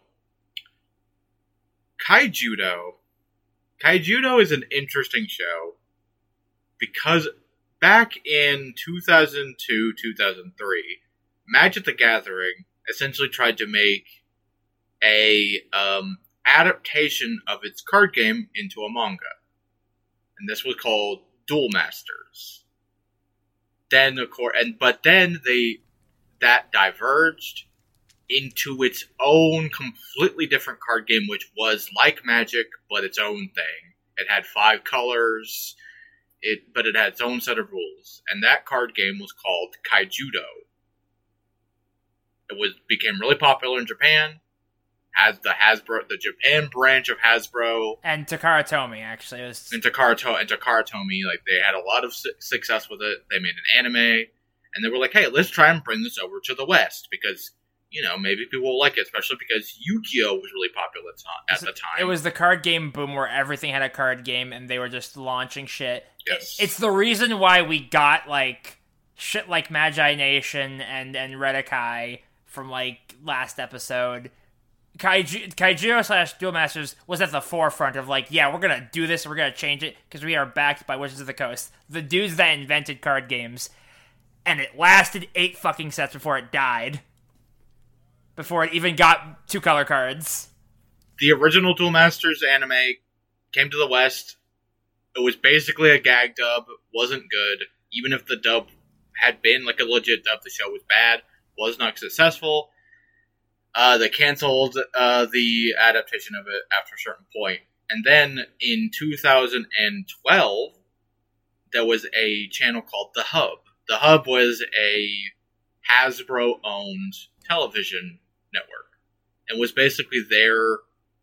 [SPEAKER 2] Kaijudo. Kaijudo is an interesting show because back in two thousand two, two thousand three, Magic the Gathering essentially tried to make a um, adaptation of its card game into a manga. And this was called Duel Masters. Then, of course, and but then they that diverged into its own completely different card game, which was like Magic, but its own thing. It had five colors, it but it had its own set of rules, and that card game was called Kaijudo. It was became really popular in Japan. Has the Hasbro, the Japan branch of Hasbro,
[SPEAKER 3] And Takara Tomy, actually. It was...
[SPEAKER 2] and Takara, to- and Takara Tomy, like, they had a lot of su- success with it. They made an anime, and they were like, hey, let's try and bring this over to the West, because, you know, maybe people will like it, especially because Yu-Gi-Oh! Was really popular at the time.
[SPEAKER 3] It was the card game boom where everything had a card game, and they were just launching shit.
[SPEAKER 2] Yes.
[SPEAKER 3] It, it's the reason why we got, like, shit like Magi Nation and, and Redakai from, like, last episode. Kaiju, Kaijiro slash Duel Masters was at the forefront of, like, yeah, we're gonna do this, we're gonna change it, because we are backed by Wizards of the Coast. The dudes that invented card games. And it lasted eight fucking sets before it died. Before it even got two color cards.
[SPEAKER 2] The original Duel Masters anime came to the West. It was basically a gag dub. Wasn't good. Even if the dub had been like a legit dub, the show was bad. Was not successful. Uh, they canceled uh, the adaptation of it after a certain point. And then in two thousand twelve, there was a channel called The Hub. The Hub was a Hasbro-owned television network. And was basically their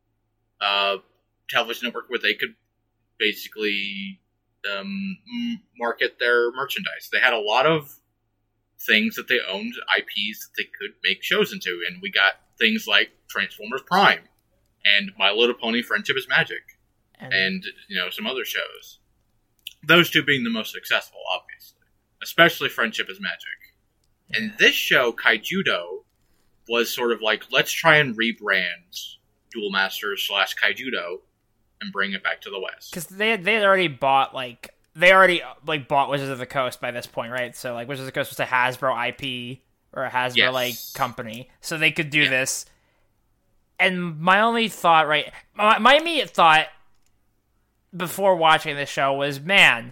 [SPEAKER 2] uh, television network where they could basically um, market their merchandise. They had a lot of things that they owned, I Ps that they could make shows into, and we got things like Transformers Prime and My Little Pony Friendship is Magic, and, and you know, some other shows. Those two being the most successful, obviously. Especially Friendship is Magic. Yeah. And this show, Kaijudo, was sort of like, let's try and rebrand Duel Masters slash Kaijudo and bring it back to the West.
[SPEAKER 3] Because they had, they had already bought, like, they already, like, bought Wizards of the Coast by this point, right? So, like, Wizards of the Coast was a Hasbro I P, or a Hasbro, yes. like, company. So they could do yeah. this. And my only thought, right, my, my immediate thought before watching this show was, man,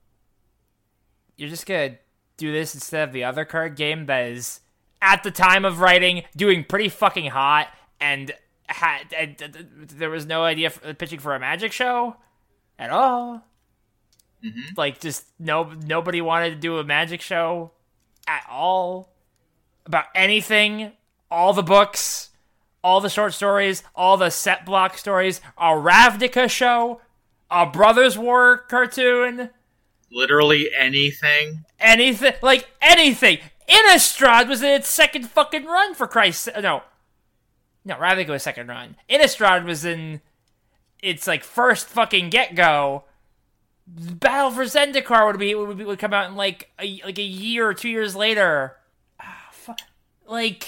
[SPEAKER 3] you're just gonna do this instead of the other card game that is, at the time of writing, doing pretty fucking hot, and had, and, and there was no idea for, pitching for a Magic show at all. Mm-hmm. Like, just no nobody wanted to do a Magic show at all about anything. All the books, all the short stories, all the set block stories, a Ravnica show, a Brothers War cartoon.
[SPEAKER 2] Literally anything.
[SPEAKER 3] Anything. Like, anything. Innistrad was in its second fucking run, for Christ's sake. No. No, Ravnica was second run. Innistrad was in its, like, first fucking get-go. Battle for Zendikar would be would, be, would come out in, like, a, like a year or two years later. Ah, fuck. Like...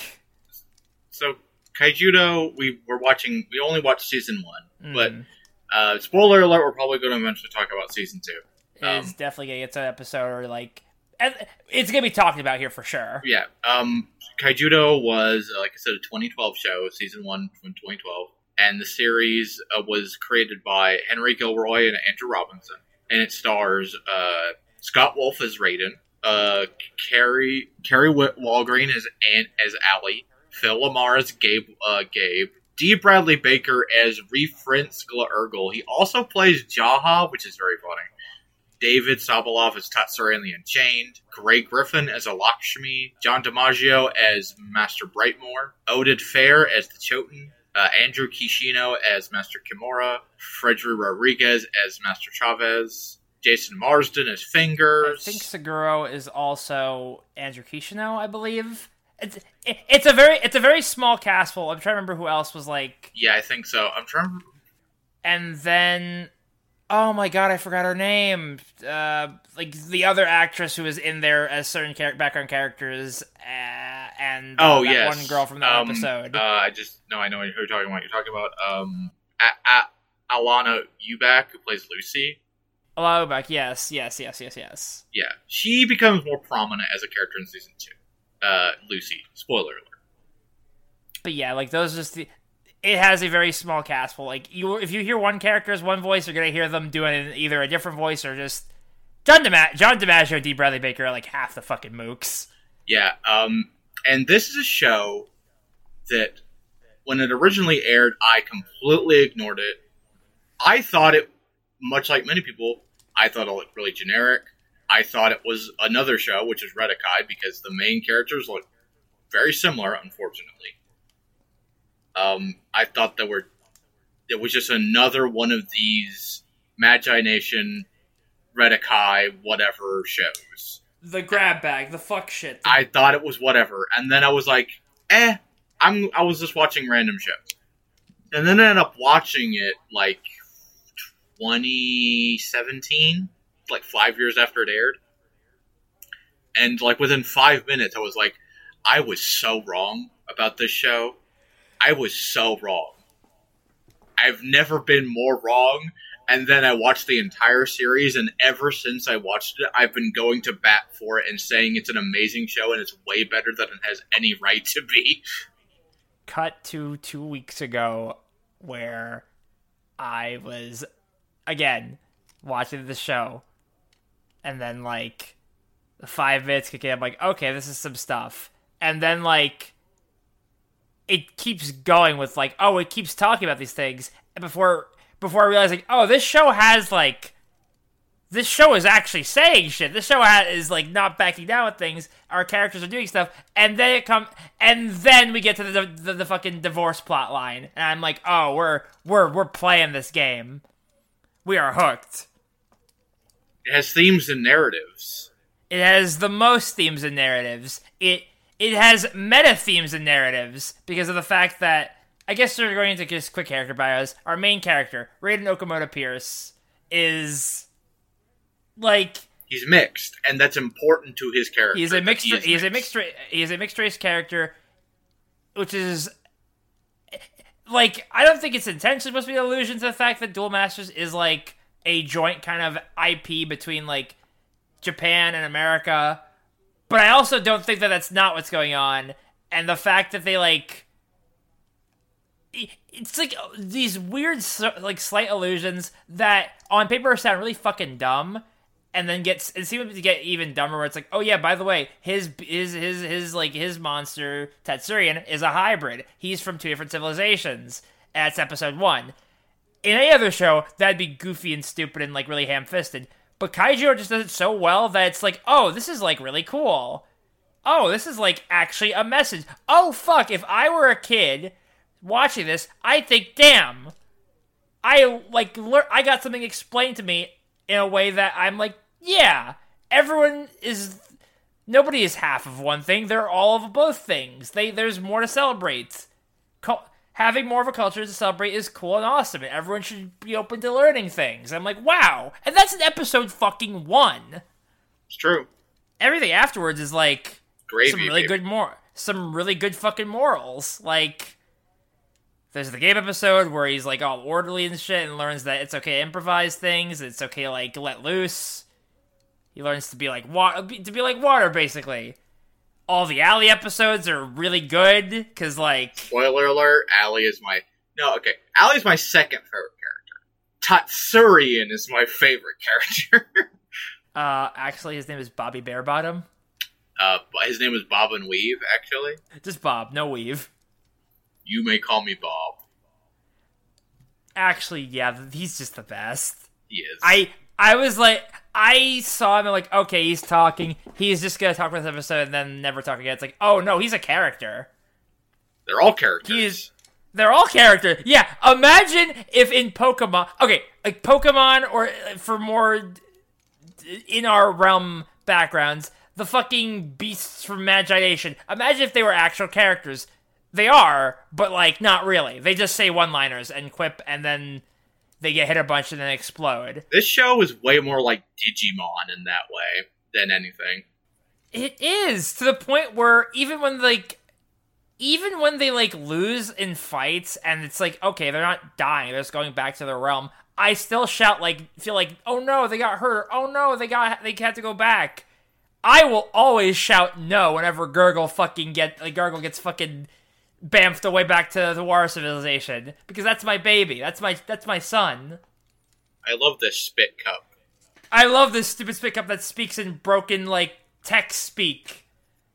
[SPEAKER 2] So, Kaijudo, we were watching... We only watched season one. Mm. But, uh, spoiler alert, we're probably going to eventually talk about season two.
[SPEAKER 3] It's um, definitely going to get to an episode, or, like... It's going to be talked about here for sure.
[SPEAKER 2] Yeah. Um, Kaijudo was, like I said, a twenty twelve show, season one from twenty twelve. And the series uh, was created by Henry Gilroy and Andrew Robinson. And it stars uh, Scott Wolf as Raiden, uh, Carrie Carrie Walgreen as Aunt as Allie, Phil Lamar as Gabe, uh, Gabe, D. Bradley Baker as Refrence Glurgle. He also plays Jaha, which is very funny. David Sobolov as Tatsuri and the Unchained, Gray Griffin as Alakshmi, John DiMaggio as Master Brightmore, Oded Fair as the Choten, uh, Andrew Kishino as Master Kimura, Frederick Rodriguez as Master Chavez, Jason Marsden as Fingers.
[SPEAKER 3] I think Seguro is also Andrew Kishino, I believe. It's it, it's a very it's a very small cast full. I'm trying to remember who else was like.
[SPEAKER 2] Yeah, I think so. I'm trying. To...
[SPEAKER 3] And then. Oh my god, I forgot her name. Uh, like, the other actress who was in there as certain char- background characters, uh, and uh,
[SPEAKER 2] oh,
[SPEAKER 3] that
[SPEAKER 2] yes.
[SPEAKER 3] one girl from that
[SPEAKER 2] um,
[SPEAKER 3] episode.
[SPEAKER 2] Uh, I just, no, I know who you're talking about. You're talking about um, a- a- Alana Ubach, who plays Lucy.
[SPEAKER 3] Alana Ubach, yes, yes, yes, yes, yes.
[SPEAKER 2] Yeah, she becomes more prominent as a character in season two. Uh, Lucy, spoiler alert.
[SPEAKER 3] But yeah, like, those are just the... It has a very small cast full. Like, you, if you hear one character's one voice, you're gonna hear them doing either a different voice or just John DiMaggio, John DiMaggio and D. Bradley Baker are like half the fucking mooks.
[SPEAKER 2] Yeah, um, and this is a show that when it originally aired, I completely ignored it. I thought it, much like many people, I thought it looked really generic. I thought it was another show, which is Redakai, because the main characters look very similar, unfortunately. Um, I thought there were it was just another one of these Magi Nation, Redakai, whatever shows.
[SPEAKER 3] The grab bag, the fuck shit.
[SPEAKER 2] I thought it was whatever, and then I was like, eh, I'm I was just watching random shows. And then I ended up watching it, like, twenty seventeen, like, five years after it aired. And, like, within five minutes, I was like, I was so wrong about this show. I was so wrong. I've never been more wrong. And then I watched the entire series, and ever since I watched it, I've been going to bat for it and saying it's an amazing show and it's way better than it has any right to be.
[SPEAKER 3] Cut to two weeks ago where I was, again, watching the show, and then, like, five minutes kick in, I'm like, okay, this is some stuff. And then, like, it keeps going with, like, oh, it keeps talking about these things, and before... Before I realized, like, oh, this show has, like, this show is actually saying shit. This show ha- is, like, not backing down with things. Our characters are doing stuff. And then it come, and then we get to the, the, the fucking divorce plot line. And I'm like, oh, we're, we're, we're playing this game. We are hooked.
[SPEAKER 2] It has themes and narratives.
[SPEAKER 3] It has the most themes and narratives. It, it has meta themes and narratives because of the fact that, I guess we're going into just quick character bios. Our main character, Raiden Okamoto Pierce, is like
[SPEAKER 2] he's mixed, and that's important to his character.
[SPEAKER 3] He's a mixed.
[SPEAKER 2] He
[SPEAKER 3] He's
[SPEAKER 2] mixed.
[SPEAKER 3] a mixed. Ra- he's a mixed race character, which is like I don't think it's intentionally supposed to be an allusion to the fact that Duel Masters is like a joint kind of I P between like Japan and America, but I also don't think that that's not what's going on, and the fact that they like. It's like these weird, like, slight allusions that on paper sound really fucking dumb, and then gets it seems to get even dumber. Where it's like, oh yeah, by the way, his his his his like his monster Tatsurian is a hybrid. He's from two different civilizations. That's episode one. In any other show, that'd be goofy and stupid and like really ham-fisted. But Kaijiro just does it so well that it's like, oh, this is like really cool. Oh, this is like actually a message. Oh fuck, if I were a kid watching this, I think, damn, I like lear- I got something explained to me in a way that I'm like, yeah, everyone is, nobody is half of one thing. They're all of both things. They there's more to celebrate. Co- having more of a culture to celebrate is cool and awesome, and everyone should be open to learning things. I'm like, wow, and that's an episode fucking one.
[SPEAKER 2] It's true.
[SPEAKER 3] Everything afterwards is like
[SPEAKER 2] Gravy,
[SPEAKER 3] some really
[SPEAKER 2] baby.
[SPEAKER 3] good mor- some really good fucking morals, like. There's the game episode where he's, like, all orderly and shit and learns that it's okay to improvise things. It's okay to, like, let loose. He learns to be like water, to be like water, basically. All the Allie episodes are really good, because, like...
[SPEAKER 2] Spoiler alert, Allie is my... No, okay. Allie's my second favorite character. Tatsurian is my favorite character.
[SPEAKER 3] uh, actually, his name is Bobby Barebottom.
[SPEAKER 2] Uh, his name is Bob and Weave, actually.
[SPEAKER 3] Just Bob, no Weave.
[SPEAKER 2] You may call me Bob.
[SPEAKER 3] Actually, yeah, he's just the best.
[SPEAKER 2] He is.
[SPEAKER 3] I I was like, I saw him and like, okay, he's talking. He's just gonna talk for this episode and then never talk again. It's like, oh no, he's a character.
[SPEAKER 2] They're all characters.
[SPEAKER 3] He's, they're all characters. Yeah, imagine if in Pokemon, okay, like Pokemon, or for more in our realm backgrounds, the fucking beasts from Magi Nation. Imagine if they were actual characters. They are, but, like, not really. They just say one-liners and quip, and then they get hit a bunch and then explode.
[SPEAKER 2] This show is way more like Digimon in that way than anything.
[SPEAKER 3] It is, to the point where even when, like, even when they, like, lose in fights, and it's like, okay, they're not dying, they're just going back to their realm, I still shout, like, feel like, oh no, they got hurt, oh no, they got, they had to go back. I will always shout no whenever Gurgle fucking get, like, Gurgle gets fucking... bamfed away back to the Water Civilization, because that's my baby. That's my that's my son.
[SPEAKER 2] I love this spit cup.
[SPEAKER 3] I love this stupid spit cup that speaks in broken, like, text speak.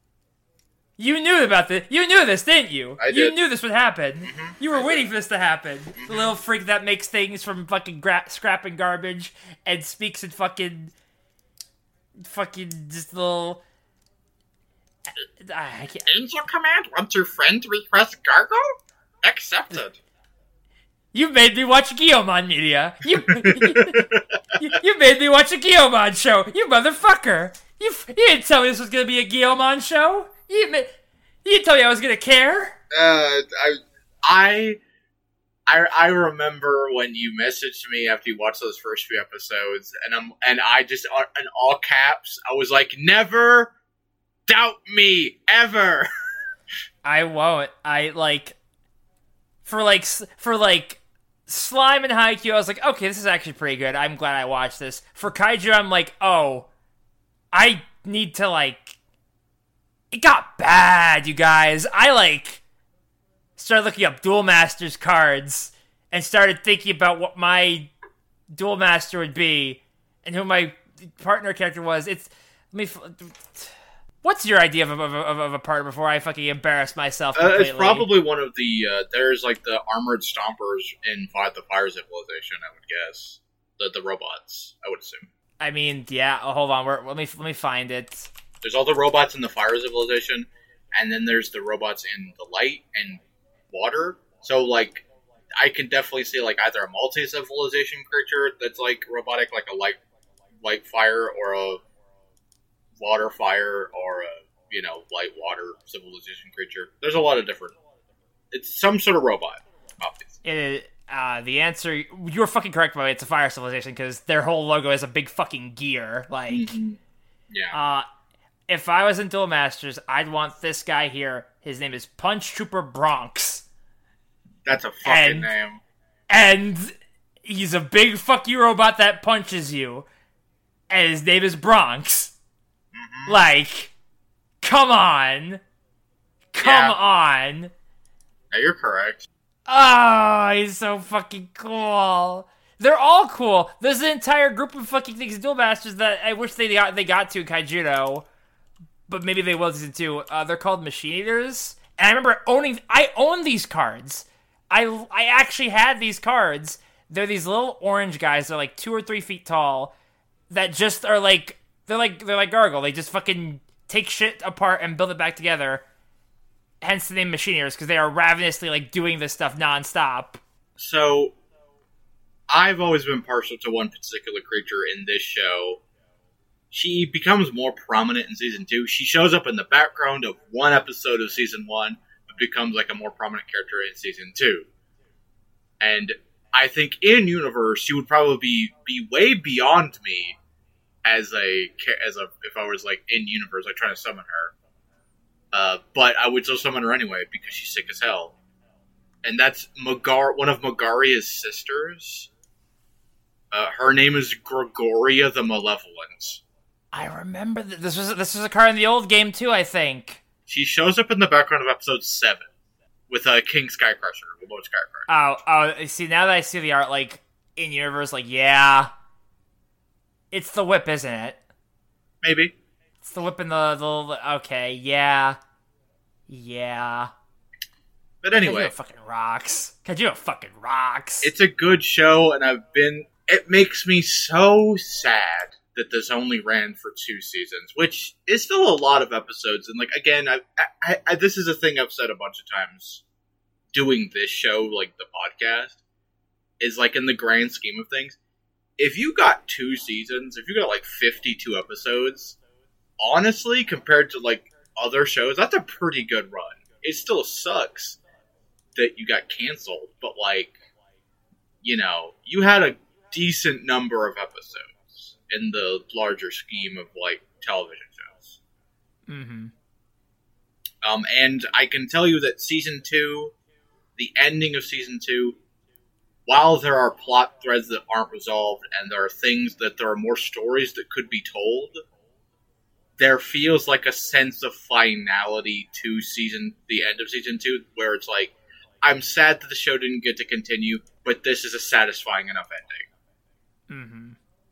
[SPEAKER 3] You knew about this. You knew this, didn't you?
[SPEAKER 2] I
[SPEAKER 3] you
[SPEAKER 2] did.
[SPEAKER 3] knew this would happen. Mm-hmm. You were waiting for this to happen. The little freak that makes things from fucking gra- scrap and garbage and speaks in fucking... fucking just little... I can't.
[SPEAKER 2] Angel Command, want to friend request Gargle? Accepted.
[SPEAKER 3] You made me watch Guillemon Media. You, you, you made me watch a Guillemon show. You motherfucker. You, you didn't tell me this was going to be a Guillemon show. You, you didn't tell me I was going to care.
[SPEAKER 2] Uh, I, I, I, I remember when you messaged me after you watched those first few episodes, and I'm, and I just, in all caps, I was like, never doubt me, ever.
[SPEAKER 3] I won't. I, like, for, like, for, like, Slime and Haikyuu, I was like, okay, this is actually pretty good. I'm glad I watched this. For Kaiju, I'm like, oh, I need to, like, it got bad, you guys. I, like, started looking up Duel Masters cards and started thinking about what my Duel Master would be and who my partner character was. It's, let me, what's your idea of, of, of, of a partner before I fucking embarrass myself completely?
[SPEAKER 2] Uh, it's probably one of the, uh, there's like the armored stompers in Fight the Fire Civilization, I would guess. The the robots, I would assume.
[SPEAKER 3] I mean, yeah, oh, hold on, we're, let me let me find it.
[SPEAKER 2] There's all the robots in the Fire Civilization, and then there's the robots in the Light and Water. So, like, I can definitely see, like, either a multi-civilization creature that's, like, robotic, like a light, light fire, or a water fire, or a, you know, light water civilization creature. There's a lot of different... It's some sort of robot, obviously.
[SPEAKER 3] It is, uh, the answer... You were fucking correct, by the way. It's a fire civilization, because their whole logo is a big fucking gear. Like,
[SPEAKER 2] mm-hmm. Yeah.
[SPEAKER 3] Uh, if I was in Duel Masters, I'd want this guy here. His name is Punch Trooper Bronx.
[SPEAKER 2] That's a fucking
[SPEAKER 3] and,
[SPEAKER 2] name.
[SPEAKER 3] And he's a big fuck you robot that punches you. And his name is Bronx. Mm-hmm. Like, come on. Come
[SPEAKER 2] yeah.
[SPEAKER 3] on.
[SPEAKER 2] Yeah, you're correct.
[SPEAKER 3] Oh, he's so fucking cool. They're all cool. There's an entire group of fucking things in Duel Masters that I wish they got, they got to in Kaijudo. But maybe they will season two. Uh, they're called Machine Eaters. And I remember owning... I owned these cards. I, I actually had these cards. They're these little orange guys. They're like two or three feet tall. That just are like... They're like they're like Gargle. They just fucking take shit apart and build it back together. Hence the name Machine Eaters, because they are ravenously like doing this stuff nonstop.
[SPEAKER 2] So, I've always been partial to one particular creature in this show. She becomes more prominent in season two. She shows up in the background of one episode of season one, but becomes like a more prominent character in season two. And I think in universe, she would probably be, be way beyond me as a as a if I was like in universe, like trying to summon her. Uh, but I would still summon her anyway because she's sick as hell. And that's Magar, one of Magaria's sisters. Uh, her name is Gregoria the Malevolent.
[SPEAKER 3] I remember th- this was this was a card in the old game too. I think
[SPEAKER 2] she shows up in the background of episode seven with a uh, King Skycrusher, with Lord Skycrusher.
[SPEAKER 3] Oh, oh! See, now that I see the art, like in universe, like yeah, it's the whip, isn't it?
[SPEAKER 2] Maybe
[SPEAKER 3] it's the whip and the the. Okay, yeah, yeah.
[SPEAKER 2] But anyway,
[SPEAKER 3] Kaijudo fucking rocks. Kaijudo fucking rocks.
[SPEAKER 2] It's a good show, and I've been. It makes me so sad that this only ran for two seasons, which is still a lot of episodes. And like again, I, I, I this is a thing I've said a bunch of times. Doing this show, like the podcast, is like in the grand scheme of things. If you got two seasons, if you got like fifty-two episodes, honestly, compared to like other shows, that's a pretty good run. It still sucks that you got canceled, but like, you know, you had a decent number of episodes in the larger scheme of like television shows.
[SPEAKER 3] Mm-hmm.
[SPEAKER 2] Um, and I can tell you that season two, the ending of season two, while there are plot threads that aren't resolved and there are things that there are more stories that could be told, there feels like a sense of finality to season, the end of season two, where it's like, I'm sad that the show didn't get to continue, but this is a satisfying enough ending.
[SPEAKER 3] Mm-hmm.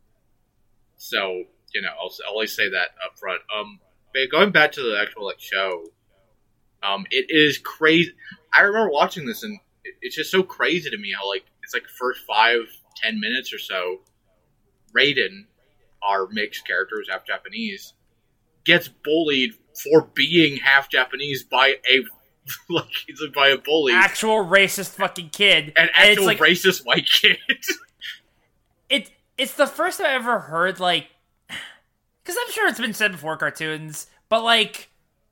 [SPEAKER 2] So, you know, I'll, I'll always say that up front. Um, but going back to the actual like show, um, it is crazy. I remember watching this, and it, it's just so crazy to me how like it's like the first five, ten minutes or so, Raiden, our mixed character who's half Japanese, gets bullied for being half Japanese by a like he's by a bully,
[SPEAKER 3] actual racist fucking kid,
[SPEAKER 2] an
[SPEAKER 3] and
[SPEAKER 2] actual
[SPEAKER 3] it's like,
[SPEAKER 2] racist white kid.
[SPEAKER 3] it it's the first time I ever heard like, because I'm sure it's been said before cartoons, but like.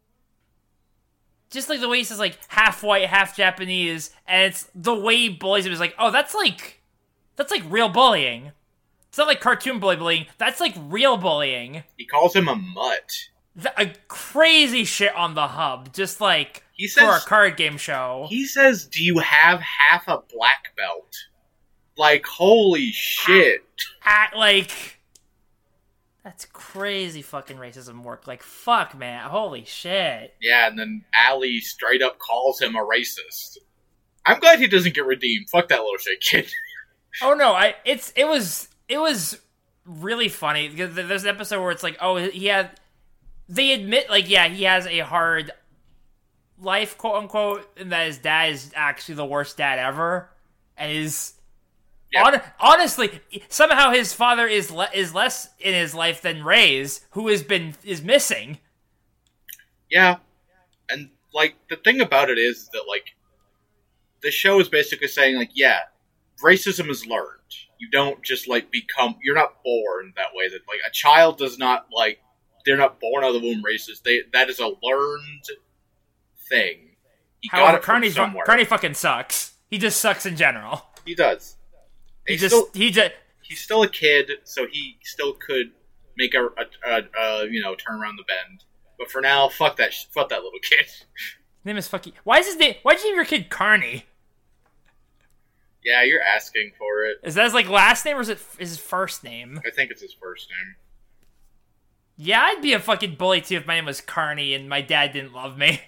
[SPEAKER 3] Just like the way he says, like, half white, half Japanese, and it's the way he bullies him is like, oh, that's like, that's like real bullying. It's not like cartoon bully bullying, that's like real bullying.
[SPEAKER 2] He calls him a mutt.
[SPEAKER 3] The, a crazy shit on the hub, just like,
[SPEAKER 2] He says-
[SPEAKER 3] for a card game show.
[SPEAKER 2] He says, "Do you have half a black belt?" Like, holy shit.
[SPEAKER 3] At, like, that's crazy fucking racism work. Like, fuck, man. Holy shit.
[SPEAKER 2] Yeah, and then Allie straight up calls him a racist. I'm glad he doesn't get redeemed. Fuck that little shit kid.
[SPEAKER 3] Oh no, I it's it was it was really funny because there's an episode where it's like, oh, he had they admit like, yeah, he has a hard life, quote unquote, and that his dad is actually the worst dad ever, and is
[SPEAKER 2] Yeah.
[SPEAKER 3] hon- honestly somehow his father is le- is less in his life than Ray's, who has been is missing.
[SPEAKER 2] Yeah. And, like, the thing about it is that, like, the show is basically saying, like, yeah, racism is learned. You don't just, like, become... You're not born that way. That Like, a child does not, like... They're not born out of the womb racist. They That is a learned thing. He got
[SPEAKER 3] However,
[SPEAKER 2] it from
[SPEAKER 3] Carney, fu-
[SPEAKER 2] somewhere.
[SPEAKER 3] Carney fucking sucks. He just sucks in general.
[SPEAKER 2] He does.
[SPEAKER 3] He
[SPEAKER 2] He's
[SPEAKER 3] just
[SPEAKER 2] still,
[SPEAKER 3] he just
[SPEAKER 2] he's still a kid, so he still could make a, a, a, a you know, turn around the bend. But for now, fuck that, sh- fuck that little kid.
[SPEAKER 3] his name is fucking. Why is his name? Why'd you name your kid Carney?
[SPEAKER 2] Yeah, you're asking for it.
[SPEAKER 3] Is that his like last name or is it f- his first name?
[SPEAKER 2] I think it's his first name.
[SPEAKER 3] Yeah, I'd be a fucking bully too if my name was Carney and my dad didn't love me.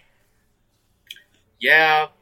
[SPEAKER 2] Yeah,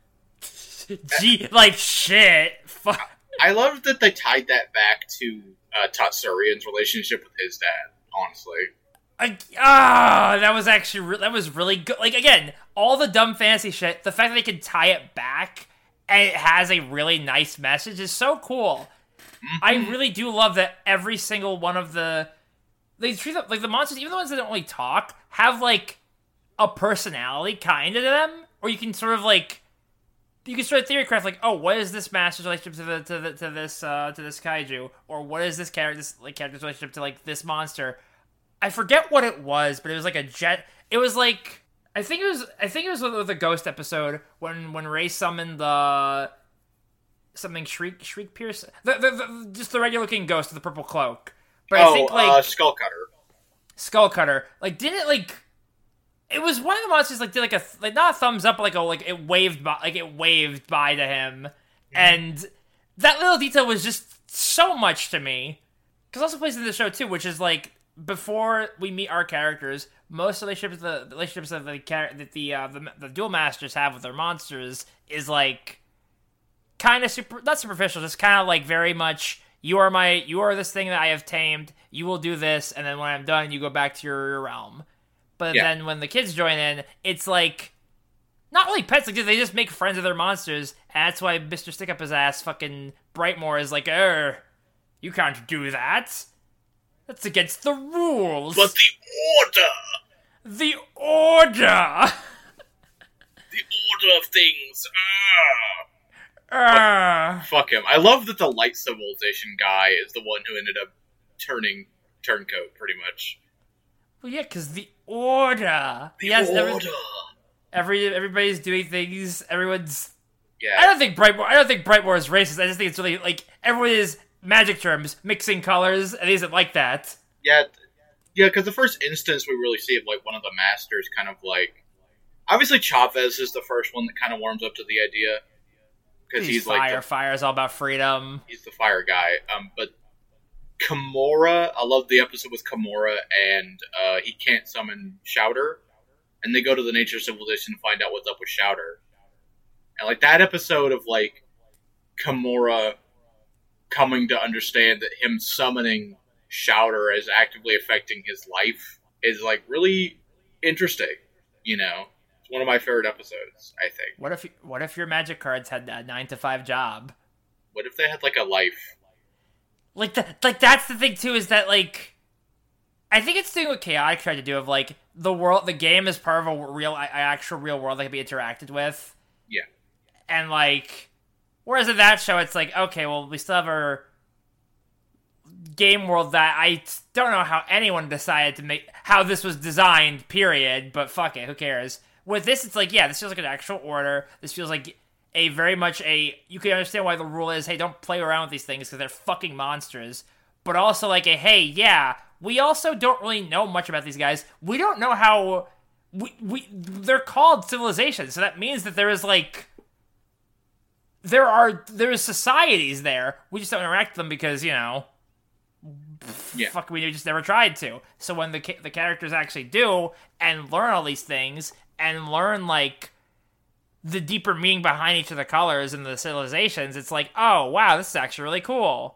[SPEAKER 3] Gee, like shit. Fuck.
[SPEAKER 2] I love that they tied that back to uh, Tatsurian's relationship with his dad. Honestly,
[SPEAKER 3] Like, ah, that was actually re- that was really good. Like again, all the dumb fantasy shit. The fact that they can tie it back and it has a really nice message is so cool.
[SPEAKER 2] Mm-hmm.
[SPEAKER 3] I really do love that every single one of the they treat them like the monsters, even the ones that don't really talk, have like a personality kind of to them, or you can sort of like you can sort of theory craft like, oh, what is this master's relationship to the to the to this uh, to this kaiju, or what is this character this like character's relationship to like this monster. I forget what it was, but it was like a jet. It was like I think it was I think it was with the ghost episode when when Ray summoned the something shriek shriek pierce the, the, the just the regular looking ghost with the purple cloak. But
[SPEAKER 2] oh,
[SPEAKER 3] I think like
[SPEAKER 2] uh, Skullcutter.
[SPEAKER 3] Skullcutter like didn't it like it was one of the monsters like did like a like not a thumbs up but like a like it waved by like it waved by to him, and that little detail was just so much to me because also plays in the show too, which is like before we meet our characters, most relationships the, the relationships that the char- that the, uh, the the duel masters have with their monsters is like kind of super not superficial, just kind of like very much you are my you are this thing that I have tamed, you will do this, and then when I'm done you go back to your, your realm. But
[SPEAKER 2] Yeah.
[SPEAKER 3] then when the kids join in, it's like not really pets, like they just make friends of their monsters, and that's why Mister Stick Up His Ass fucking Brightmore is like, er, you can't do that. That's against the rules.
[SPEAKER 2] But the order,
[SPEAKER 3] The order!
[SPEAKER 2] the order of things. Ah.
[SPEAKER 3] Ah.
[SPEAKER 2] Fuck him. I love that the light civilization guy is the one who ended up turning turncoat, pretty much.
[SPEAKER 3] Well, yeah, because the order.
[SPEAKER 2] The
[SPEAKER 3] he has
[SPEAKER 2] order.
[SPEAKER 3] every, every everybody's doing things. Everyone's. I
[SPEAKER 2] Yeah,
[SPEAKER 3] don't think Brightmore. I don't think Brightmore is racist. I just think it's really like everyone is magic terms, mixing colors, and he isn't like that.
[SPEAKER 2] yeah, yeah. Because the first instance we really see of like one of the masters, kind of like, obviously Chavez is the first one that kind of warms up to the idea because he's,
[SPEAKER 3] fire.
[SPEAKER 2] like the,
[SPEAKER 3] Fire is all about freedom.
[SPEAKER 2] he's the fire guy. Um, but Kimura, I love the episode with Kimura, and uh, he can't summon Shouter, and they go to the nature civilization to find out what's up with Shouter. And like that episode of like Kimura coming to understand that him summoning Shouter is actively affecting his life is like really interesting. You know, it's one of my favorite episodes. I think.
[SPEAKER 3] What if what if your magic cards had a nine to five job?
[SPEAKER 2] What if they had like a life?
[SPEAKER 3] Like the, like that's the thing too, is that like I think it's doing what Chaotic tried to do of like the world, the game is part of a real, a actual real world that can be interacted with.
[SPEAKER 2] Yeah.
[SPEAKER 3] And like, whereas in that show, it's like, okay, well, we still have our game world that I don't know how anyone decided to make, how this was designed, period, but fuck it, who cares? With this, it's like, yeah, this feels like an actual order. This feels like a very much a, you can understand why the rule is, hey, don't play around with these things because they're fucking monsters. But also like a, hey, yeah, we also don't really know much about these guys. We don't know how, we, we they're called civilizations, so that means that there is like, there are, there is societies there. We just don't interact with them because, you know,
[SPEAKER 2] yeah.
[SPEAKER 3] fuck, we just never tried to. So when the the characters actually do and learn all these things and learn like the deeper meaning behind each of the colors and the civilizations, it's like, oh wow, this is actually really cool.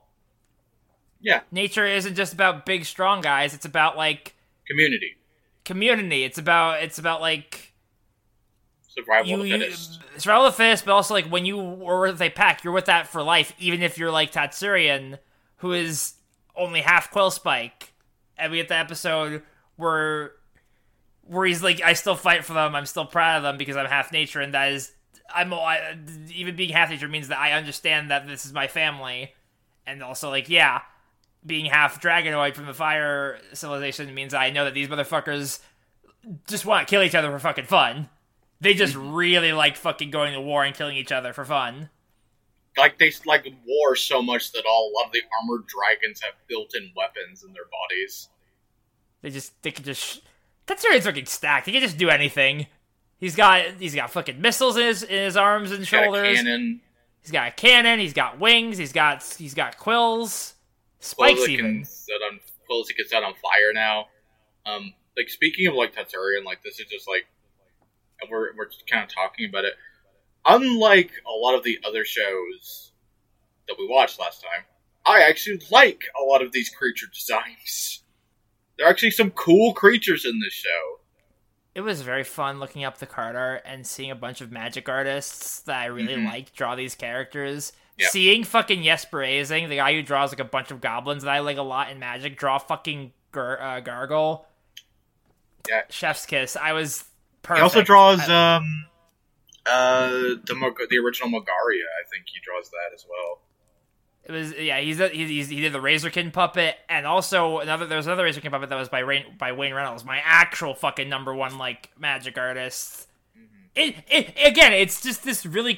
[SPEAKER 2] Yeah,
[SPEAKER 3] nature isn't just about big strong guys. It's about like
[SPEAKER 2] community.
[SPEAKER 3] Community. It's about it's about like
[SPEAKER 2] survival
[SPEAKER 3] you,
[SPEAKER 2] of the fittest.
[SPEAKER 3] You, survival of the fittest, but also like when you are with a pack, you're with that for life. Even if you're like Tatsurian, who is only half Quill Spike, and we get the episode where where he's like, I still fight for them. I'm still proud of them because I'm half nature, and that is I'm I, even being half nature means that I understand that this is my family, and also like yeah. being half Dragonoid from the Fire Civilization means I know that these motherfuckers just want to kill each other for fucking fun. They just really like fucking going to war and killing each other for fun.
[SPEAKER 2] Like, they like war so much that all of the armored dragons have built-in weapons in their bodies.
[SPEAKER 3] They just, they can just... Sh- Tatsurian's fucking stacked. He can just do anything. He's got, he's got fucking missiles in his, in his arms and
[SPEAKER 2] he's
[SPEAKER 3] shoulders.
[SPEAKER 2] Got a cannon.
[SPEAKER 3] He's got a cannon. He's got wings. He's got, he's got quills. Spikes
[SPEAKER 2] quills
[SPEAKER 3] even.
[SPEAKER 2] Can set on, quills that can set on fire now. Um, like, speaking of, like, Tatsurian, like, this is just, like, we're, we're just kind of talking about it. Unlike a lot of the other shows that we watched last time, I actually like a lot of these creature designs. There are actually some cool creatures in this show.
[SPEAKER 3] It was very fun looking up the card art and seeing a bunch of magic artists that I really mm-hmm. liked draw these characters. Yep. Seeing fucking Jesper Azing, the guy who draws like a bunch of goblins that I like a lot in Magic, draw fucking Gar- uh, Gargle.
[SPEAKER 2] Yeah.
[SPEAKER 3] Chef's kiss. I was perfect.
[SPEAKER 2] He also draws um, uh, the Mag- the original Magaria. I think he draws that as well.
[SPEAKER 3] It was yeah. He's, a, he's he did the Razorkin puppet, and also another. There's another Razorkin puppet that was by Rain, by Wayne Reynolds, my actual fucking number one like Magic artist. Mm-hmm. It it again. It's just this really.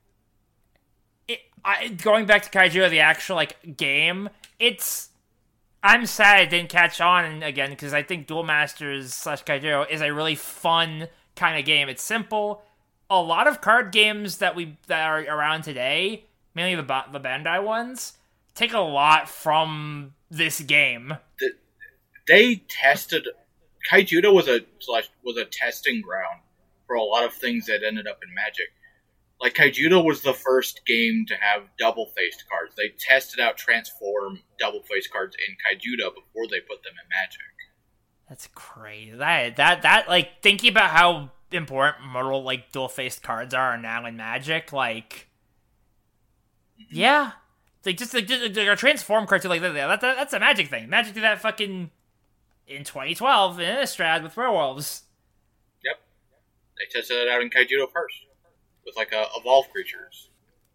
[SPEAKER 3] I, going back to Kaiju, the actual like game, it's. I'm sad I didn't catch on again because I think Duel Masters slash Kaiju is a really fun kind of game. It's simple. A lot of card games that we that are around today, mainly the the Bandai ones, take a lot from this game.
[SPEAKER 2] The, they tested Kaijudo was a slash was a testing ground for a lot of things that ended up in Magic. Like, Kaijudo was the first game to have double-faced cards. They tested out transform double-faced cards in Kaijudo before they put them in Magic.
[SPEAKER 3] That's crazy. That, that, that, like, thinking about how important modal, like, dual-faced cards are now in Magic, like, mm-hmm. yeah. Like, just, like, just, like, a transform card, too, like, that, that, that's a Magic thing. Magic did that fucking in twenty twelve in Innistrad with Werewolves.
[SPEAKER 2] Yep. They tested it out in Kaijudo first. With, like, uh, evolved creatures.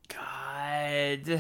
[SPEAKER 3] God.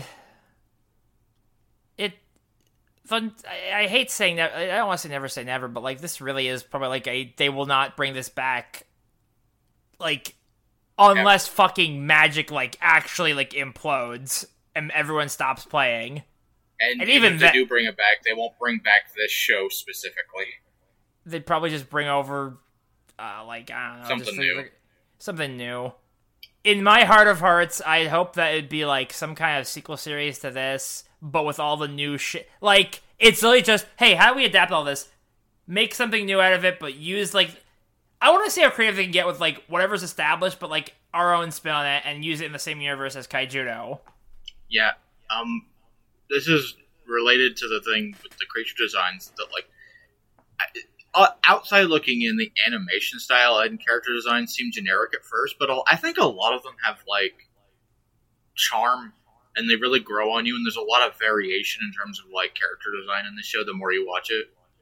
[SPEAKER 3] It... Fun, I, I hate saying that. I don't want to say never say never, but, like, this really is probably, like, a... They will not bring this back. Like, unless Ever. fucking Magic, like, actually, like, implodes and everyone stops playing.
[SPEAKER 2] And, and even if that, they do bring it back, they won't bring back this show specifically.
[SPEAKER 3] They'd probably just bring over, uh, like, I don't know.
[SPEAKER 2] Something
[SPEAKER 3] just,
[SPEAKER 2] new.
[SPEAKER 3] Like, something new. In my heart of hearts, I hope that it'd be, like, some kind of sequel series to this, but with all the new shit. Like, it's really just, hey, how do we adapt all this? Make something new out of it, but use, like... I want to see how creative they can get with, like, whatever's established, but, like, our own spin on it, and use it in the same universe as Kaijudo.
[SPEAKER 2] Yeah. Um, this is related to the thing with the creature designs that, like... I, Uh, outside looking in, the animation style and character design seem generic at first, but I think a lot of them have, like, charm, and they really grow on you, and there's a lot of variation in terms of, like, character design in the show the more you watch it.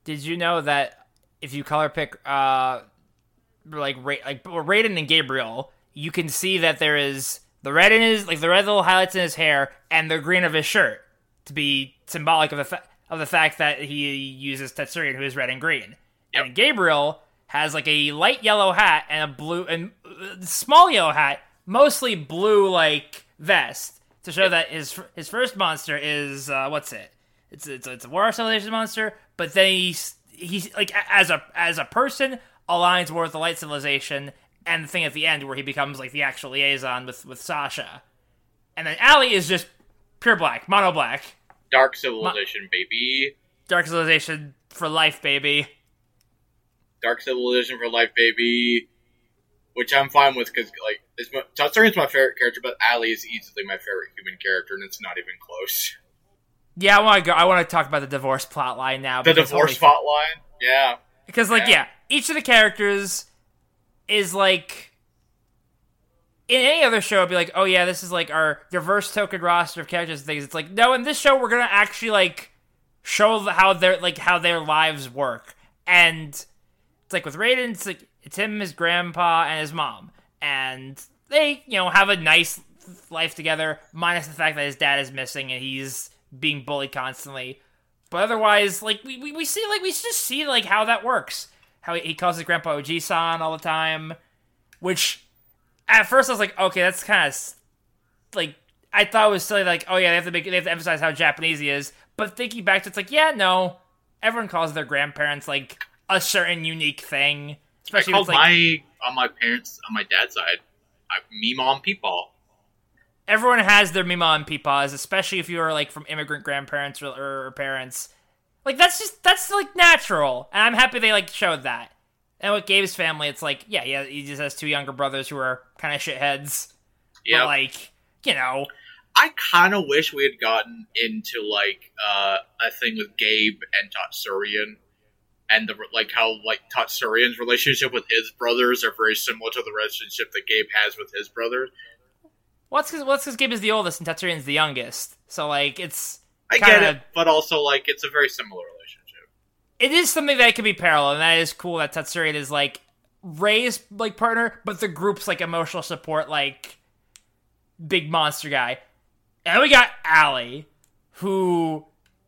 [SPEAKER 3] Did you know that if you color pick, uh, like Ra- like Raiden and Gabriel, you can see that there is the red in his like the red little highlights in his hair and the green of his shirt to be symbolic of the fa- of the fact that he uses Tetsurian, who is red and green. Yep. And Gabriel has like a light yellow hat and a blue and uh, small yellow hat, mostly blue like vest to show that his his first monster is uh, what's it? It's it's it's a War Civilization monster, but then he's he's like as a as a person aligns more with the Light Civilization, and the thing at the end where he becomes like the actual liaison with with Sasha, and then Ali is just pure black, mono black.
[SPEAKER 2] Dark Civilization, Mo- baby.
[SPEAKER 3] Dark Civilization for life, baby.
[SPEAKER 2] Dark Civilization for life, baby. Which I'm fine with, because, like, it's my, Tetsurian's my favorite character, but Ali is easily my favorite human character, and it's not even close.
[SPEAKER 3] Yeah, I want to go. I want to talk about the divorce plot line now.
[SPEAKER 2] The divorce plot line? Yeah.
[SPEAKER 3] Because, like, yeah. yeah, each of the characters is, like... In any other show, it'd be like, oh, yeah, this is, like, our diverse token roster of characters and things. It's like, no, in this show, we're going to actually, like, show how their, like, how their lives work. And it's like, with Raiden, it's like, it's him, his grandpa, and his mom. And they, you know, have a nice life together, minus the fact that his dad is missing and he's being bullied constantly. But otherwise, like, we, we, we see, like, we just see, like, how that works. How he, he calls his grandpa Oji-san all the time. Which, at first I was like, okay, that's kind of, like, I thought it was silly, like, oh yeah, they have to make, they have to emphasize how Japanese he is. But thinking back to it, it's like, yeah, no. Everyone calls their grandparents, like, a certain unique thing. Especially
[SPEAKER 2] I called
[SPEAKER 3] like,
[SPEAKER 2] my on my parents on my dad's side, I, me mom peepaw.
[SPEAKER 3] Everyone has their Mima and Peepaws, especially if you are like from immigrant grandparents or, or parents. Like that's just that's like natural, and I'm happy they like showed that. And with Gabe's family, it's like yeah, yeah, he just has two younger brothers who are kind of shitheads. Yeah, like you know,
[SPEAKER 2] I kind of wish we had gotten into like uh, a thing with Gabe and Tatsurian. And the like how like Tatsurian's relationship with his brothers are very similar to the relationship that Gabe has with his brothers.
[SPEAKER 3] Well, that's because well, Gabe is the oldest and Tatsurian's the youngest. So like it's
[SPEAKER 2] I
[SPEAKER 3] kinda,
[SPEAKER 2] get it, but also like it's a very similar relationship.
[SPEAKER 3] It is something that can be parallel, and that is cool that Tatsurian is like Ray's like partner, but the group's like emotional support, like big monster guy. And we got Ali, who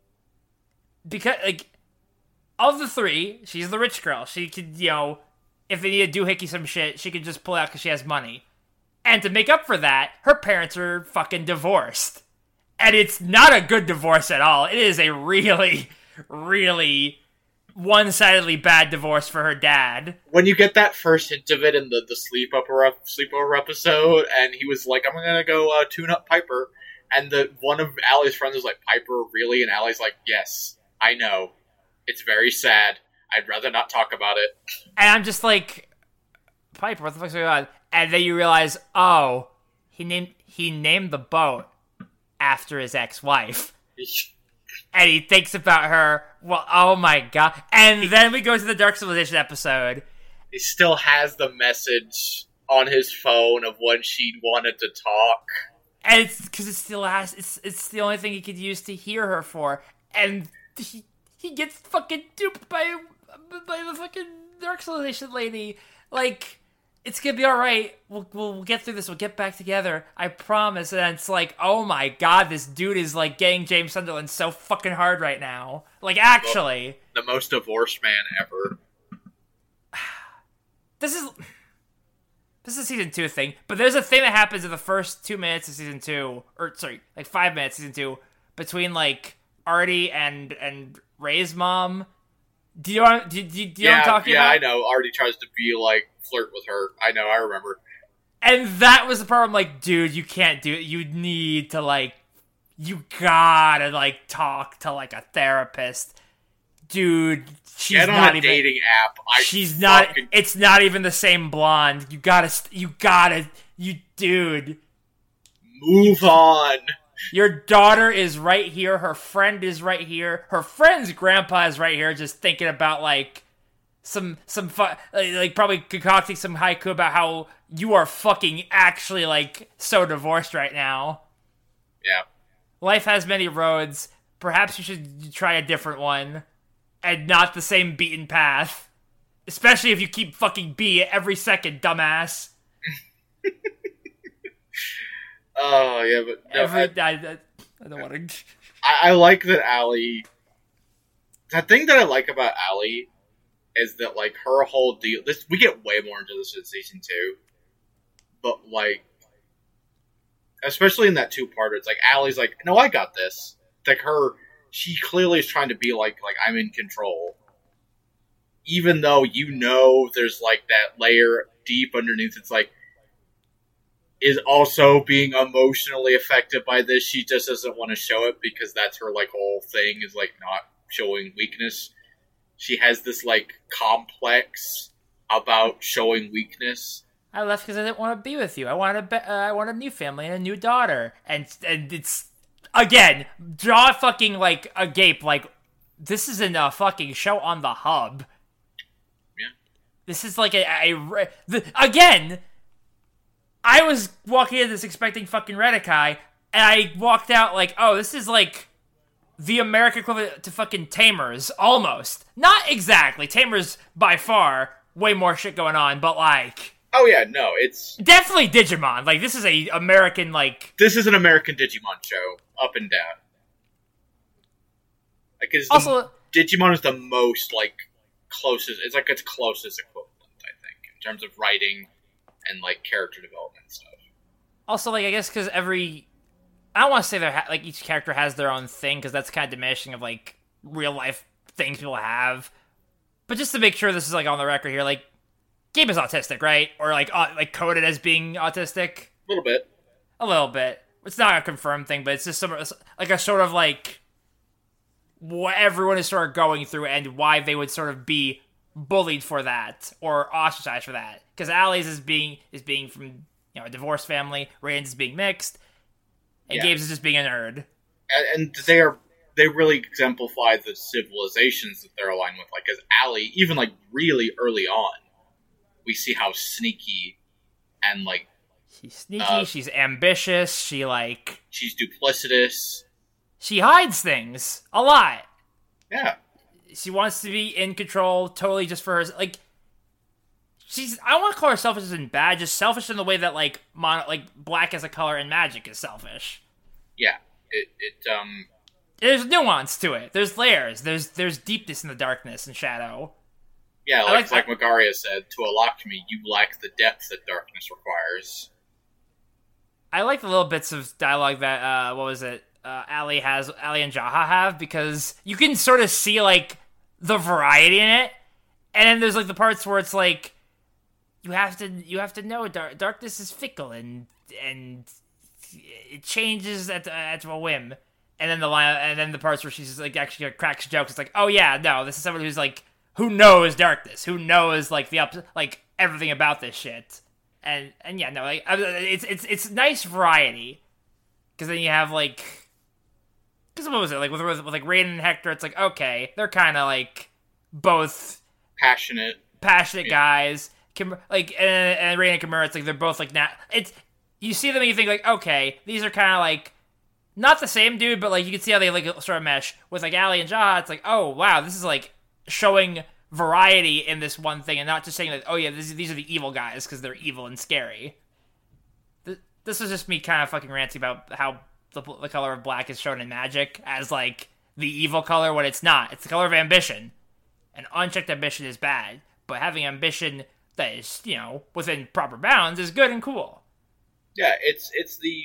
[SPEAKER 3] because like. Of the three, she's the rich girl. She could, you know, if they need to doohickey some shit, she could just pull out because she has money. And to make up for that, her parents are fucking divorced. And it's not a good divorce at all. It is a really, really one-sidedly bad divorce for her dad.
[SPEAKER 2] When you get that first hint of it in the, the sleepover, sleepover episode, and he was like, I'm gonna go uh, tune up Piper, and the one of Allie's friends was like, Piper, really? And Allie's like, yes, I know. It's very sad. I'd rather not talk about it.
[SPEAKER 3] And I'm just like, Piper, what the fuck's going on? And then you realize, oh, he named he named the boat after his ex-wife. And he thinks about her. Well, oh my god. And then we go to the Dark Civilization episode.
[SPEAKER 2] He still has the message on his phone of when she wanted to talk.
[SPEAKER 3] And it's because it's the last, it's, it's the only thing he could use to hear her for. And he... He gets fucking duped by by the fucking Dark Civilization lady. Like, it's gonna be alright. We'll, we'll we'll get through this. We'll get back together. I promise. And it's like, oh my god, this dude is like getting James Sunderland so fucking hard right now. Like, actually.
[SPEAKER 2] The most divorced man ever.
[SPEAKER 3] This is... This is a season two thing. But there's a thing that happens in the first two minutes of season two. Or, sorry, like five minutes of season two. Between, like, Artie and... and Ray's mom. Do you know, do, do, do you
[SPEAKER 2] yeah,
[SPEAKER 3] know what I'm talking
[SPEAKER 2] yeah,
[SPEAKER 3] about?
[SPEAKER 2] Yeah, I know. Artie tries to be like flirt with her. I know. I remember.
[SPEAKER 3] And that was the problem. Like, dude, you can't do it. You need to like, you gotta like talk to like a therapist, dude. She's
[SPEAKER 2] Get on
[SPEAKER 3] not
[SPEAKER 2] a
[SPEAKER 3] even,
[SPEAKER 2] dating app. I
[SPEAKER 3] she's not.
[SPEAKER 2] fucking...
[SPEAKER 3] It's not even the same blonde. You gotta. You gotta. You dude.
[SPEAKER 2] Move on.
[SPEAKER 3] Your daughter is right here. Her friend is right here. Her friend's grandpa is right here, just thinking about like some some fu- like probably concocting some haiku about how you are fucking actually like so divorced right now.
[SPEAKER 2] Yeah.
[SPEAKER 3] Life has many roads. Perhaps you should try a different one. and not the same beaten path. Especially if you keep fucking B every second, dumbass.
[SPEAKER 2] Oh, yeah, but... No,
[SPEAKER 3] every,
[SPEAKER 2] I,
[SPEAKER 3] I, I don't want to...
[SPEAKER 2] I, I like that Allie... The thing that I like about Allie is that, like, her whole deal... This we get way more into this in season two. But, like... Especially in that two-parter, it's like, Allie's like, no, I got this. It's like, her... She clearly is trying to be like, like, I'm in control. Even though you know there's, like, that layer deep underneath, it's like, is also being emotionally affected by this. She just doesn't want to show it because that's her, like, whole thing is, like, not showing weakness. She has this, like, complex about showing weakness.
[SPEAKER 3] I left because I didn't want to be with you. I wanted a, be- uh, I want a new family and a new daughter. And and it's, again, draw fucking, like, a gape, like, this isn't a fucking show on the hub.
[SPEAKER 2] Yeah.
[SPEAKER 3] This is like a, a, a the, again, I was walking into this expecting fucking Redekai, and I walked out like, oh, this is like the American equivalent to fucking Tamers, almost. Not exactly. Tamers, by far, way more shit going on, but like...
[SPEAKER 2] Oh yeah, no, it's...
[SPEAKER 3] Definitely Digimon. Like, this is a American, like...
[SPEAKER 2] This is an American Digimon show, up and down. Like, it's
[SPEAKER 3] Also...
[SPEAKER 2] The, Digimon is the most, like, closest... It's like its closest equivalent, I think, in terms of writing... and, like, character development stuff.
[SPEAKER 3] Also, like, I guess because every... I don't want to say they're ha- like, each character has their own thing, because that's kind of diminishing of, like, real-life things people have. But just to make sure this is, like, on the record here, like, Gabe is autistic, right? Or, like, uh, like coded as being autistic?
[SPEAKER 2] A little bit.
[SPEAKER 3] A little bit. It's not a confirmed thing, but it's just some, like, a sort of, like, what everyone is sort of going through and why they would sort of be bullied for that or ostracized for that, because Allie's is being is being from, you know, a divorced family, Raiden's is being mixed, and yeah. Gabe's is just being a nerd.
[SPEAKER 2] And, and they are they really exemplify the civilizations that they're aligned with. Like, as Allie, even like really early on, we see how sneaky and like
[SPEAKER 3] she's sneaky,
[SPEAKER 2] uh,
[SPEAKER 3] she's ambitious, she like
[SPEAKER 2] she's duplicitous,
[SPEAKER 3] she hides things a lot.
[SPEAKER 2] Yeah.
[SPEAKER 3] She wants to be in control, totally just for her. Like, she's. I don't want to call her selfish as in bad, just selfish in the way that like mono, like black as a color in Magic is selfish.
[SPEAKER 2] Yeah, it it um.
[SPEAKER 3] There's nuance to it. There's layers. There's there's deepness in the darkness and shadow.
[SPEAKER 2] Yeah, like like, like Magaria said, to a Lakshmi, you lack the depth that darkness requires.
[SPEAKER 3] I like the little bits of dialogue that uh, what was it? Uh, Allie has, Allie and Jaha have, because you can sort of see, like, the variety in it, and then there's, like, the parts where it's, like, you have to, you have to know dark, darkness is fickle, and, and it changes at, at a whim, and then the line, and then the parts where she's, like, actually cracks jokes, it's like, oh yeah, no, this is someone who's, like, who knows darkness, who knows, like, the up, like, everything about this shit, and, and yeah, no, like, it's, it's, it's nice variety, because then you have, like... Because what was it? Like, with, with, with like, Raiden and Hector, it's like, okay, they're kind of, like, both...
[SPEAKER 2] Passionate.
[SPEAKER 3] Passionate
[SPEAKER 2] yeah. guys.
[SPEAKER 3] Kim, like, and, and Raiden and Kimura, it's like, they're both, like, not... It's... You see them and you think, like, okay, these are kind of, like, not the same dude, but, like, you can see how they, like, sort of mesh. With, like, Allie and Jaha, it's like, oh, wow, this is, like, showing variety in this one thing, and not just saying, like, oh, yeah, this, these are the evil guys, because they're evil and scary. This, this was just me kind of fucking ranting about how... The, the color of black is shown in Magic as, like, the evil color when it's not. It's the color of ambition. And unchecked ambition is bad. But having ambition that is, you know, within proper bounds is good and cool.
[SPEAKER 2] Yeah, it's it's the...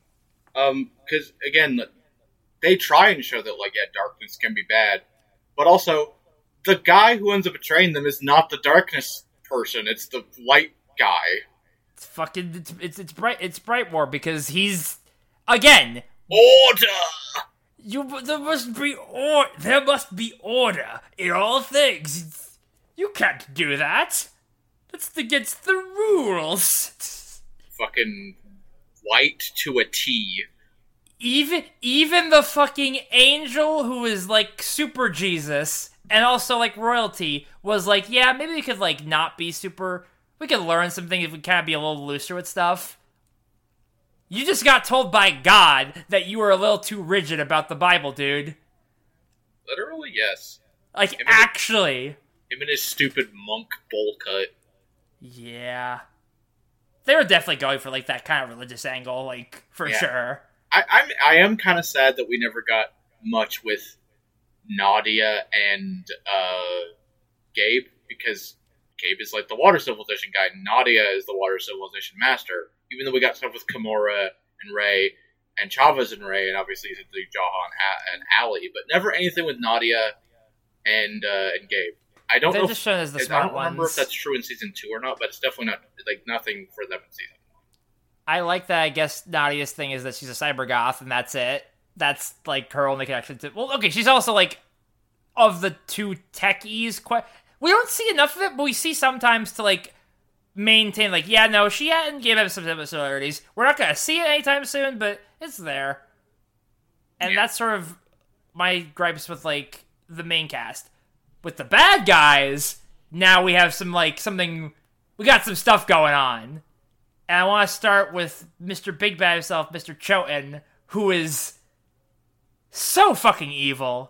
[SPEAKER 2] Um, because, again, they try and show that, like, yeah, darkness can be bad. But also, the guy who ends up betraying them is not the darkness person. It's the light guy.
[SPEAKER 3] It's fucking... It's, it's, it's, bright, it's Brightwar because he's... Again,
[SPEAKER 2] order.
[SPEAKER 3] You there must be or there must be order in all things. You can't do that. That's against the rules.
[SPEAKER 2] Fucking white to a T.
[SPEAKER 3] Even even the fucking angel who is like super Jesus and also like royalty was like, yeah, maybe we could like not be super. We could learn something if we kind of be a little looser with stuff. You just got told by God that you were a little too rigid about the Bible, dude.
[SPEAKER 2] Literally, yes.
[SPEAKER 3] Like,
[SPEAKER 2] Him and-
[SPEAKER 3] actually.
[SPEAKER 2] Him and his stupid monk bowl cut.
[SPEAKER 3] Yeah. They were definitely going for, like, that kind of religious angle, like, for
[SPEAKER 2] Yeah.
[SPEAKER 3] sure.
[SPEAKER 2] I, I'm I am kind of sad that we never got much with Nadia and uh, Gabe, because Gabe is like the water civilization guy, and Nadia is the water civilization master. Even though we got stuff with Kimura and Ray and Chavez and Ray, and obviously the Jaha and Ali, but never anything with Nadia and uh, and Gabe. I don't
[SPEAKER 3] They're
[SPEAKER 2] know.
[SPEAKER 3] just
[SPEAKER 2] If,
[SPEAKER 3] shown as the
[SPEAKER 2] I
[SPEAKER 3] smart
[SPEAKER 2] don't remember
[SPEAKER 3] ones.
[SPEAKER 2] if that's true in season two or not, but it's definitely not like nothing for them in season one.
[SPEAKER 3] I like that. I guess Nadia's thing is that she's a cyber goth, and that's it. That's like her only connection to. Well, okay, she's also like of the two techies. Quite, we don't see enough of it, but we see sometimes to like maintain. Like, yeah, no, she hadn't given some similarities. We're not gonna see it anytime soon, but it's there. And
[SPEAKER 2] Yeah.
[SPEAKER 3] that's sort of my gripes with like the main cast. With the bad guys, now we have some like something. We got some stuff going on. And I want to start with Mister Big Bad himself, Mister Choten, who is so fucking evil.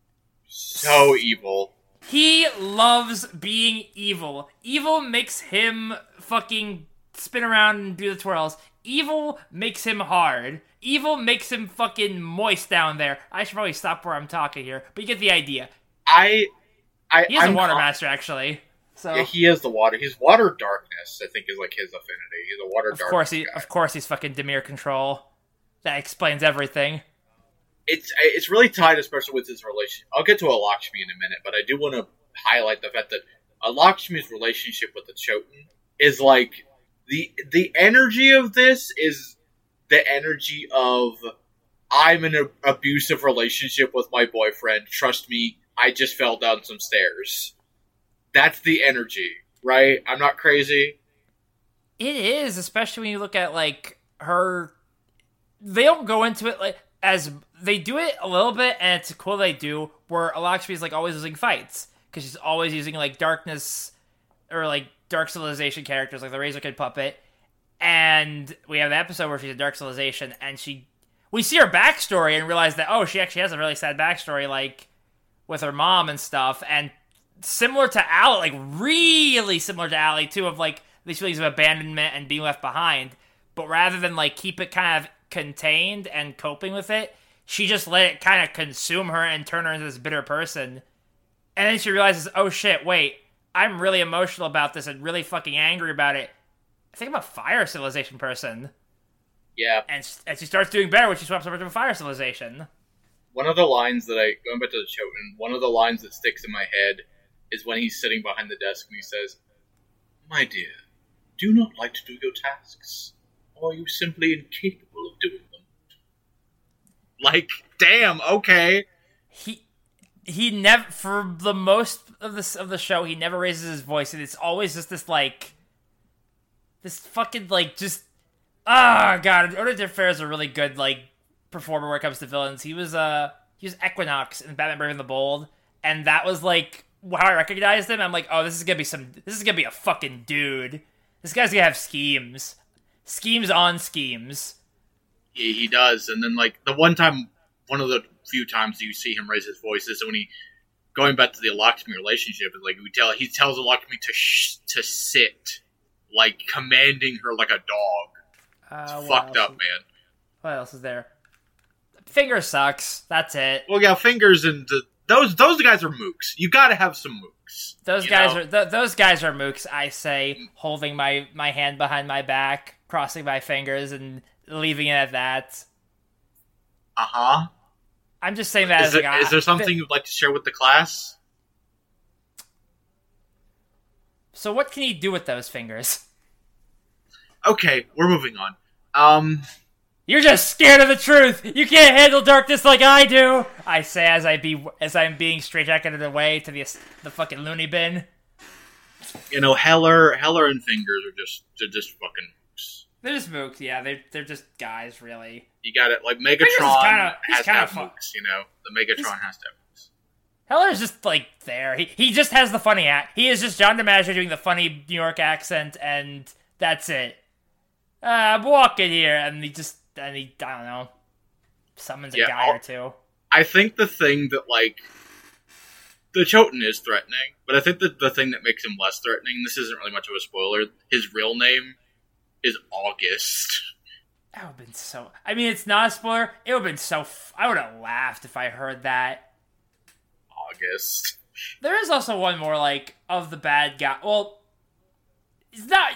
[SPEAKER 2] So evil.
[SPEAKER 3] He loves being evil. Evil makes him fucking spin around and do the twirls. Evil makes him hard. Evil makes him fucking moist down there. I should probably stop where I'm talking here, but you get the idea.
[SPEAKER 2] I, I,
[SPEAKER 3] He is
[SPEAKER 2] I'm
[SPEAKER 3] a water
[SPEAKER 2] con-
[SPEAKER 3] master, actually. So
[SPEAKER 2] Yeah, he is the water. He's water darkness. I think is like his affinity. He's a water
[SPEAKER 3] of
[SPEAKER 2] darkness
[SPEAKER 3] course he,
[SPEAKER 2] guy.
[SPEAKER 3] of course, he's fucking Demir Control. That explains everything.
[SPEAKER 2] It's it's really tied, especially with his relation. I'll get to Alakshmi in a minute, but I do want to highlight the fact that Alakshmi's relationship with the Choten is like the the energy of this is the energy of I'm in an abusive relationship with my boyfriend. Trust me, I just fell down some stairs. That's the energy, right? I'm not crazy.
[SPEAKER 3] It is, especially when you look at like her. They don't go into it like as they do it a little bit, and it's cool they do. Where Alakshmi is like always losing fights because she's always using like darkness or like dark civilization characters, like the Razor Kid puppet. And we have the episode where she's a dark civilization, and she we see her backstory and realize that oh, she actually has a really sad backstory, like with her mom and stuff, and similar to Ali, like really similar to Ali too, of like these feelings of abandonment and being left behind. But rather than like keep it kind of contained and coping with it, she just let it kind of consume her and turn her into this bitter person. And then she realizes, oh shit, wait, I'm really emotional about this and really fucking angry about it. I think I'm a fire civilization person.
[SPEAKER 2] Yeah.
[SPEAKER 3] And, and she starts doing better when she swaps over to a fire civilization.
[SPEAKER 2] One of the lines that I, going back to the Choten, one of the lines that sticks in my head is when he's sitting behind the desk and he says, "My dear, do you not like to do your tasks? Or are you simply incapable of doing them?" Like, damn, okay.
[SPEAKER 3] He he never, for the most of this of the show, he never raises his voice, and it's always just this like this fucking like just ah oh, god. Oda Fair is a really good like performer when it comes to villains. He was uh he was Equinox in Batman Brave and the Bold, and that was like how I recognized him. I'm like, oh, this is gonna be some this is gonna be a fucking dude. This guy's gonna have schemes, schemes on schemes.
[SPEAKER 2] He, he does, and then like the one time, one of the few times you see him raise his voice is when he, going back to the Alakshmi relationship, is like we tell he tells Alakshmi to sh- to sit, like commanding her like a dog.
[SPEAKER 3] Uh,
[SPEAKER 2] It's
[SPEAKER 3] what
[SPEAKER 2] fucked
[SPEAKER 3] else
[SPEAKER 2] up,
[SPEAKER 3] is-
[SPEAKER 2] man.
[SPEAKER 3] What else is there? Finger sucks. That's it.
[SPEAKER 2] Well, yeah, fingers and the, those those guys are mooks. You got to have some mooks.
[SPEAKER 3] Those
[SPEAKER 2] you
[SPEAKER 3] guys
[SPEAKER 2] know?
[SPEAKER 3] are th- those guys are mooks. I say, holding my, my hand behind my back, crossing my fingers, and leaving it at that.
[SPEAKER 2] Uh huh.
[SPEAKER 3] I'm just saying that
[SPEAKER 2] Is
[SPEAKER 3] as
[SPEAKER 2] there,
[SPEAKER 3] a guy.
[SPEAKER 2] is there something you'd like to share with the class?
[SPEAKER 3] So what can he do with those fingers?
[SPEAKER 2] Okay, we're moving on. Um,
[SPEAKER 3] You're just scared of the truth. You can't handle darkness like I do. I say as I be as I'm being straitjacketed away to the the fucking loony bin.
[SPEAKER 2] you know, Heller, Heller and Fingers are just, they're just fucking mooks.
[SPEAKER 3] They're just mooks. Yeah, they they're just guys, really.
[SPEAKER 2] You got it. Like
[SPEAKER 3] Fingers is
[SPEAKER 2] Megatron
[SPEAKER 3] kinda- he's
[SPEAKER 2] has to
[SPEAKER 3] kinda
[SPEAKER 2] have
[SPEAKER 3] fun.
[SPEAKER 2] mooks. You know, the Megatron has to have mooks.
[SPEAKER 3] Heller's just like there. He he just has the funny act. He is just John DiMaggio doing the funny New York accent, and that's it. Uh, I'm walking here, and he just and he I don't know summons a
[SPEAKER 2] Yeah,
[SPEAKER 3] guy
[SPEAKER 2] I'll-
[SPEAKER 3] or two.
[SPEAKER 2] I think the thing that, like, the Choten is threatening, but I think that the thing that makes him less threatening, this isn't really much of a spoiler, his real name is August.
[SPEAKER 3] That would have been so... I mean, it's not a spoiler. It would have been so... F- I would have laughed if I heard that.
[SPEAKER 2] August.
[SPEAKER 3] There is also one more, like, of the bad guy. Well, it's not...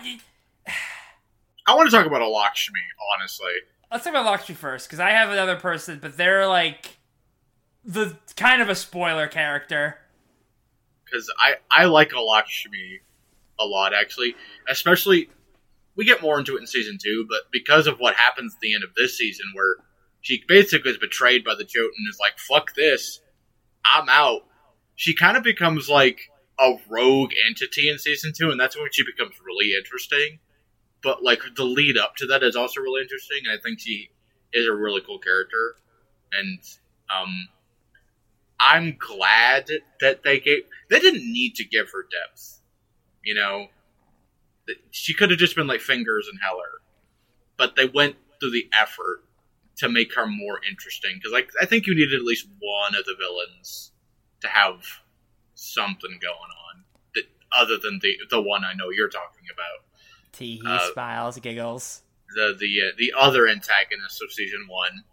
[SPEAKER 2] I want to talk about a Lakshmi, honestly.
[SPEAKER 3] Let's talk about Lakshmi first, because I have another person, but they're, like, the kind of a spoiler character.
[SPEAKER 2] Because I, I like a Lakshmi a lot, actually. Especially... We get more into it in season two, but because of what happens at the end of this season, where she basically is betrayed by the Jotun and is like, fuck this, I'm out. She kind of becomes like a rogue entity in season two, and that's when she becomes really interesting. But like the lead up to that is also really interesting, and I think she is a really cool character. And um, I'm glad that they gave... They didn't need to give her depth, you know? She could have just been like Fingers and Heller, but they went through the effort to make her more interesting. Because like I think you needed at least one of the villains to have something going on, that other than the the one I know you're talking about.
[SPEAKER 3] Tee
[SPEAKER 2] Uh,
[SPEAKER 3] smiles, giggles.
[SPEAKER 2] The the uh, the other antagonist of season one.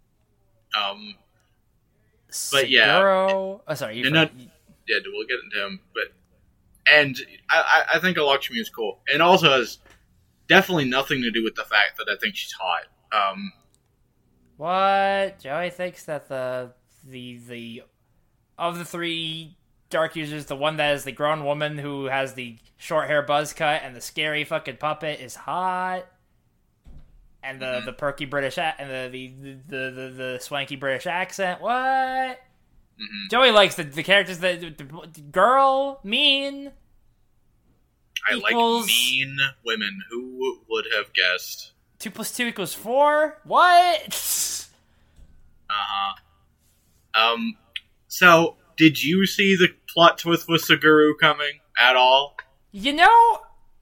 [SPEAKER 2] Um, but yeah,
[SPEAKER 3] Seguro... Oh, sorry. You
[SPEAKER 2] and not, yeah, we'll get into him, but. And I, I think Lakshmi is cool. And also has definitely nothing to do with the fact that I think she's hot. Um,
[SPEAKER 3] What? Joey thinks that the the the of the three dark users, the one that is the grown woman who has the short hair buzz cut and the scary fucking puppet is hot. And the,
[SPEAKER 2] mm-hmm.
[SPEAKER 3] the perky British a- and the the, the, the, the the swanky British accent. What?
[SPEAKER 2] Mm-hmm.
[SPEAKER 3] Joey likes the, the characters that the, the girl, mean.
[SPEAKER 2] I
[SPEAKER 3] equals,
[SPEAKER 2] like mean women. Who would have guessed?
[SPEAKER 3] Two plus two equals four? What?
[SPEAKER 2] Uh-huh. Um, so, did you see the plot twist with Seguru coming at all?
[SPEAKER 3] You know,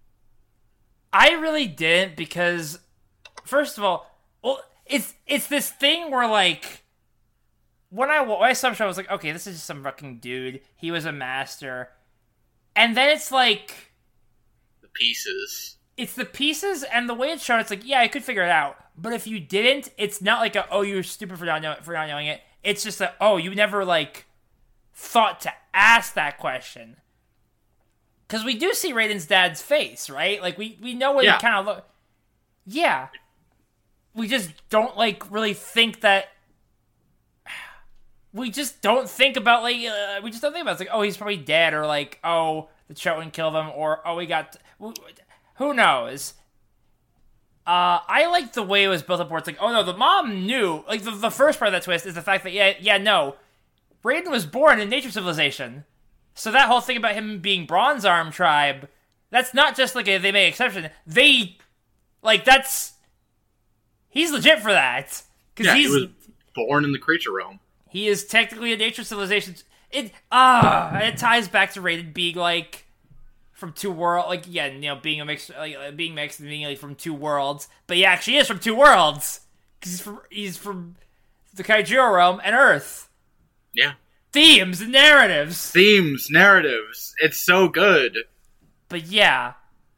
[SPEAKER 3] I really didn't, because, first of all, well, it's it's this thing where, like, When I, when I saw him, I was like, okay, this is just some fucking dude. He was a master. And then it's like...
[SPEAKER 2] The pieces.
[SPEAKER 3] It's the pieces, and the way it's shown, it's like, yeah, I could figure it out. But if you didn't, it's not like a, oh, you're stupid for not, know, for not knowing it. It's just a, oh, you never, like, thought to ask that question. Because we do see Raiden's dad's face, right? Like, we, we know what
[SPEAKER 2] yeah.
[SPEAKER 3] he kind of look... Yeah. We just don't, like, really think that... We just don't think about, like, uh, we just don't think about it. It's like, oh, he's probably dead, or like, oh, the Choten killed him, or, oh, we got, who knows? Uh, I like the way it was built up where it's like, oh no, the mom knew, like, the, the first part of that twist is the fact that, yeah, yeah, no, Raiden was born in Nature Civilization, so that whole thing about him being Bronze Arm Tribe, that's not just, like, a, they made exception, they, like, that's, he's legit for that, because
[SPEAKER 2] yeah,
[SPEAKER 3] he's...
[SPEAKER 2] he was born in the creature realm.
[SPEAKER 3] He is technically a Nature Civilization. It ah, it ties back to Raiden being like from two worlds. Like yeah, you know, being a mix, like being mixed and being like from two worlds. But he actually is from two worlds because he's from he's from the Kaijiro realm and Earth.
[SPEAKER 2] Yeah,
[SPEAKER 3] Themes and narratives.
[SPEAKER 2] Themes, narratives. It's so good.
[SPEAKER 3] But yeah,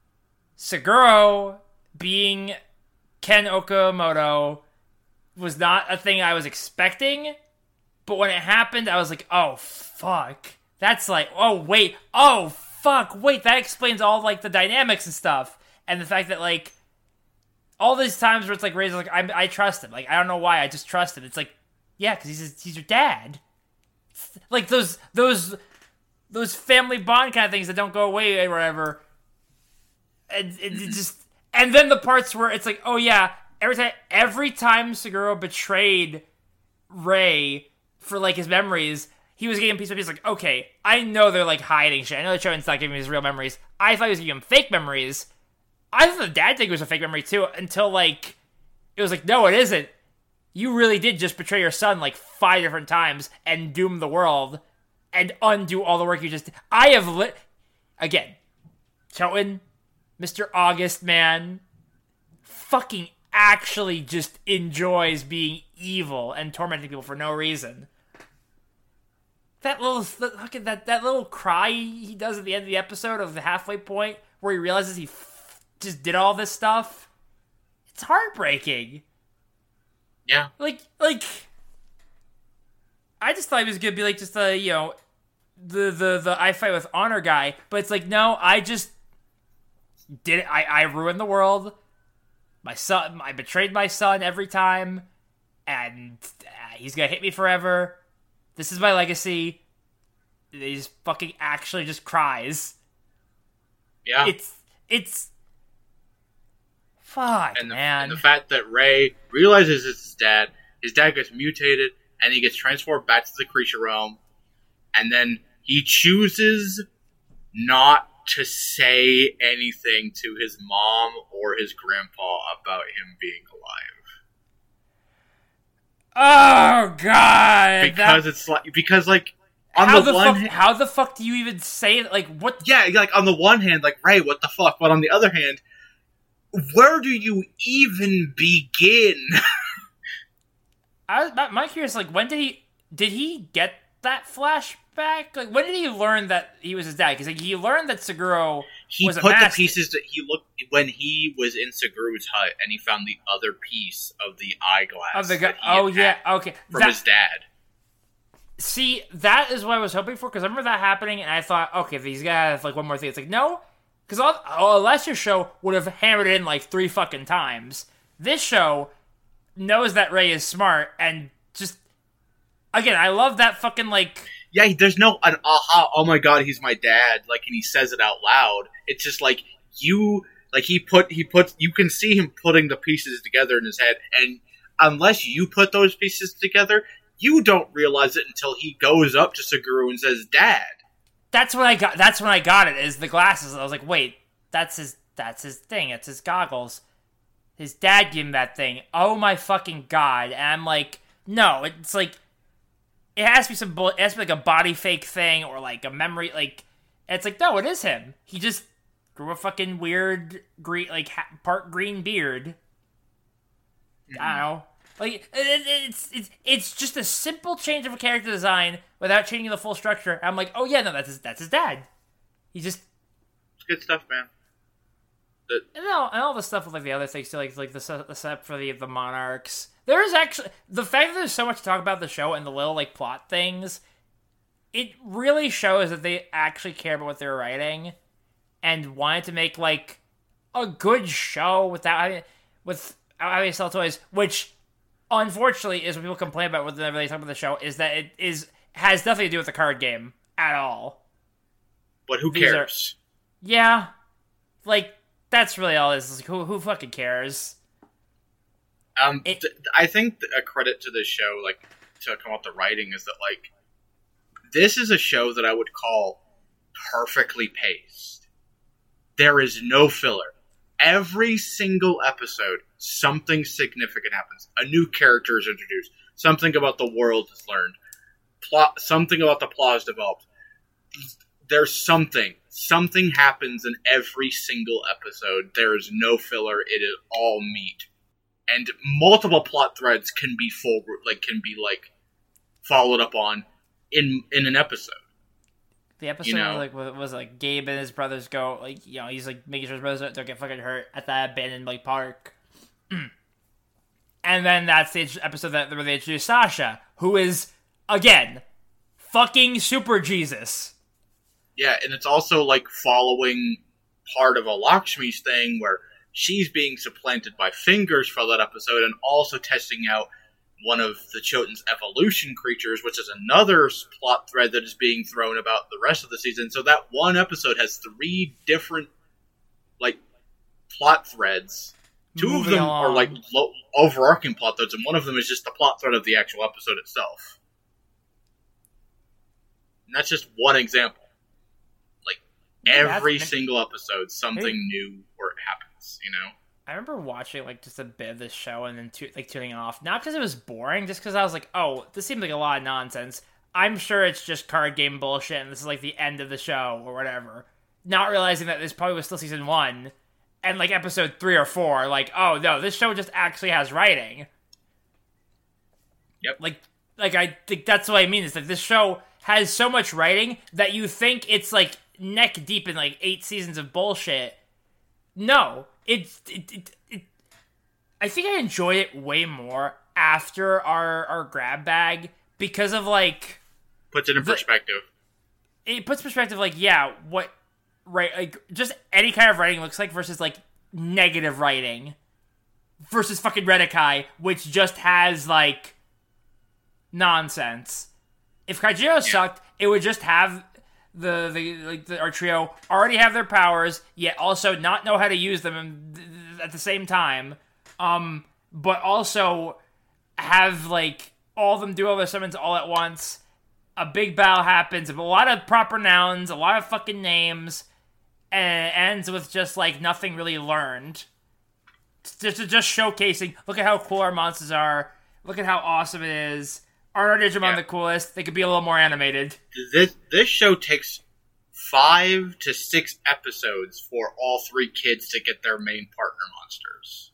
[SPEAKER 3] Seguro being Ken Okamoto was not a thing I was expecting. But when it happened, I was like, oh, fuck. That's like, oh, wait. Oh, fuck. Wait, that explains all, like, the dynamics and stuff. And the fact that, like, all these times where it's like, Razor, like, I, I trust him. Like, I don't know why, I just trust him. It's like, yeah, because he's, he's your dad. It's like, those, those, those family bond kind of things that don't go away or whatever. And it, it just, and then the parts where it's like, oh, yeah, every time, every time Seguro betrayed Rei for, like, his memories, he was getting piece by piece, like, okay, I know they're, like, hiding shit. I know the Choten's not giving me his real memories. I thought he was giving him fake memories. I thought the dad thing was a fake memory, too, until, like, it was like, no, it isn't. You really did just betray your son, like, five different times and doom the world and undo all the work you just did. I have lit... Again, Choten, Mister August, man, fucking actually just enjoys being evil and tormenting people for no reason. that little look at that that little cry he does at the end of the episode of the halfway point where he realizes he f- just did all this stuff. It's heartbreaking.
[SPEAKER 2] Yeah.
[SPEAKER 3] Like like I just thought he was gonna be like just a, you know, the the the I fight with honor guy, but it's like, no, I just did it. I I ruined the world. My son, I betrayed my son every time, and uh, he's gonna hate me forever. This is my legacy. He just fucking actually just cries.
[SPEAKER 2] Yeah.
[SPEAKER 3] It's it's fuck,
[SPEAKER 2] and the,
[SPEAKER 3] man.
[SPEAKER 2] and the fact that Ray realizes it's his dad, his dad gets mutated, and he gets transformed back to the creature realm, and then he chooses not to say anything to his mom or his grandpa about him being alive.
[SPEAKER 3] Oh god!
[SPEAKER 2] Because
[SPEAKER 3] that,
[SPEAKER 2] it's like because like on
[SPEAKER 3] how
[SPEAKER 2] the,
[SPEAKER 3] the
[SPEAKER 2] one
[SPEAKER 3] fuck?
[SPEAKER 2] hand,
[SPEAKER 3] How the fuck do you even say it? Like what?
[SPEAKER 2] yeah, like on the one hand, like Ray, what the fuck? But on the other hand, where do you even begin?
[SPEAKER 3] I was, my, my curious, like, when did he, did he get that flashback? Like, when did he learn that he was his dad? Because like, he learned that Seguro
[SPEAKER 2] He
[SPEAKER 3] was a
[SPEAKER 2] put the
[SPEAKER 3] master.
[SPEAKER 2] pieces that he looked when he was in Seguro's hut, and he found the other piece of the eyeglass
[SPEAKER 3] Of the guy.
[SPEAKER 2] that he
[SPEAKER 3] Oh
[SPEAKER 2] had
[SPEAKER 3] yeah,
[SPEAKER 2] had
[SPEAKER 3] okay.
[SPEAKER 2] from
[SPEAKER 3] That-
[SPEAKER 2] his dad.
[SPEAKER 3] See, that is what I was hoping for, because I remember that happening, and I thought, okay, these guys have like one more thing. It's like, no, because a lesser show would have hammered it in like three fucking times. This show knows that Ray is smart, and just again, I love that fucking like.
[SPEAKER 2] Yeah, there's no an aha. Oh my god, he's my dad! Like, and he says it out loud. It's just like you, like he put he put. You can see him putting the pieces together in his head, and unless you put those pieces together, you don't realize it until he goes up to Seguro and says, "Dad."
[SPEAKER 3] That's when I got. That's when I got it. Is the glasses? I was like, wait, that's his. That's his thing. It's his goggles. His dad gave him that thing. Oh my fucking god! And I'm like, no, it's like, it has to be some. Bull- it has to be like a body fake thing or like a memory. Like, it's like, no, it is him. He just grew a fucking weird green, like ha- part green beard. Mm-hmm. I don't know. Like it, it, it's it's it's just a simple change of a character design without changing the full structure. I'm like, oh yeah, no, that's his, that's his dad. He just
[SPEAKER 2] It's good stuff, man. The,
[SPEAKER 3] and all, and all the stuff with like the other things too, like like the set, the setup for the the monarchs. There is actually the fact that there's so much to talk about the show and the little like plot things. It really shows that they actually care about what they're writing and wanted to make like a good show without having without having to sell toys, which. Unfortunately, is what people complain about whenever they talk about the show, is that it is has nothing to do with the card game at all.
[SPEAKER 2] but who
[SPEAKER 3] These
[SPEAKER 2] cares?
[SPEAKER 3] Are, yeah, like that's really all it is. It's like, who who fucking cares?
[SPEAKER 2] Um,
[SPEAKER 3] It-
[SPEAKER 2] th- I think a credit to this show, like to come up the writing, is that like this is a show that I would call perfectly paced. There is no filler. Every single episode, something significant happens. A new character is introduced. Something about the world is learned. Plot. Something about the plot is developed. There's something. Something happens in every single episode. There is no filler. It is all meat. And multiple plot threads can be full, like can be like followed up on in in an episode.
[SPEAKER 3] The episode
[SPEAKER 2] You know.
[SPEAKER 3] like was, was like Gabe and his brothers go like you know he's like making sure his brothers don't get fucking hurt at that abandoned like park, and then that's the episode that where they introduce Sasha, who is again fucking super Jesus.
[SPEAKER 2] Yeah, and it's also like following part of a Lakshmi's thing where she's being supplanted by Fingers for that episode, and also testing out one of the Choten's evolution creatures, which is another plot thread that is being thrown about the rest of the season. So that one episode has three different, like, plot threads. Two
[SPEAKER 3] Moving
[SPEAKER 2] of them
[SPEAKER 3] along.
[SPEAKER 2] are, like, lo- overarching plot threads, and one of them is just the plot thread of the actual episode itself. And that's just one example. Like,
[SPEAKER 3] Yeah,
[SPEAKER 2] every
[SPEAKER 3] that's-
[SPEAKER 2] single episode, something
[SPEAKER 3] Maybe-
[SPEAKER 2] new or it happens, you know?
[SPEAKER 3] I remember watching like just a bit of this show and then tu- like tuning off, not because it was boring, just because I was like, oh, this seems like a lot of nonsense. I'm sure it's just card game bullshit, and this is like the end of the show or whatever. Not realizing that this probably was still season one, and like episode three or four, like, oh no, this show just actually has writing.
[SPEAKER 2] Yep.
[SPEAKER 3] Like, like I think that's what I mean. Is that this show has so much writing that you think it's like neck deep in like eight seasons of bullshit. No, it's it, it, it, I think I enjoyed it way more after our our grab bag because of like
[SPEAKER 2] puts it in
[SPEAKER 3] the,
[SPEAKER 2] perspective.
[SPEAKER 3] It puts perspective like yeah, what right like just any kind of writing looks like versus like negative writing versus fucking Redakai, which just has like nonsense. If Kaijiro yeah. sucked, it would just have the the like the, our trio already have their powers, yet also not know how to use them at the same time. Um, but also have like all of them do all their summons all at once. A big battle happens, a lot of proper nouns, a lot of fucking names, and it ends with just like nothing really learned. Just just showcasing. Look at how cool our monsters are. Look at how awesome it is. Aren't our Digimon yeah. the coolest? They could be a little more animated.
[SPEAKER 2] This this show takes five to six episodes for all three kids to get their main partner monsters.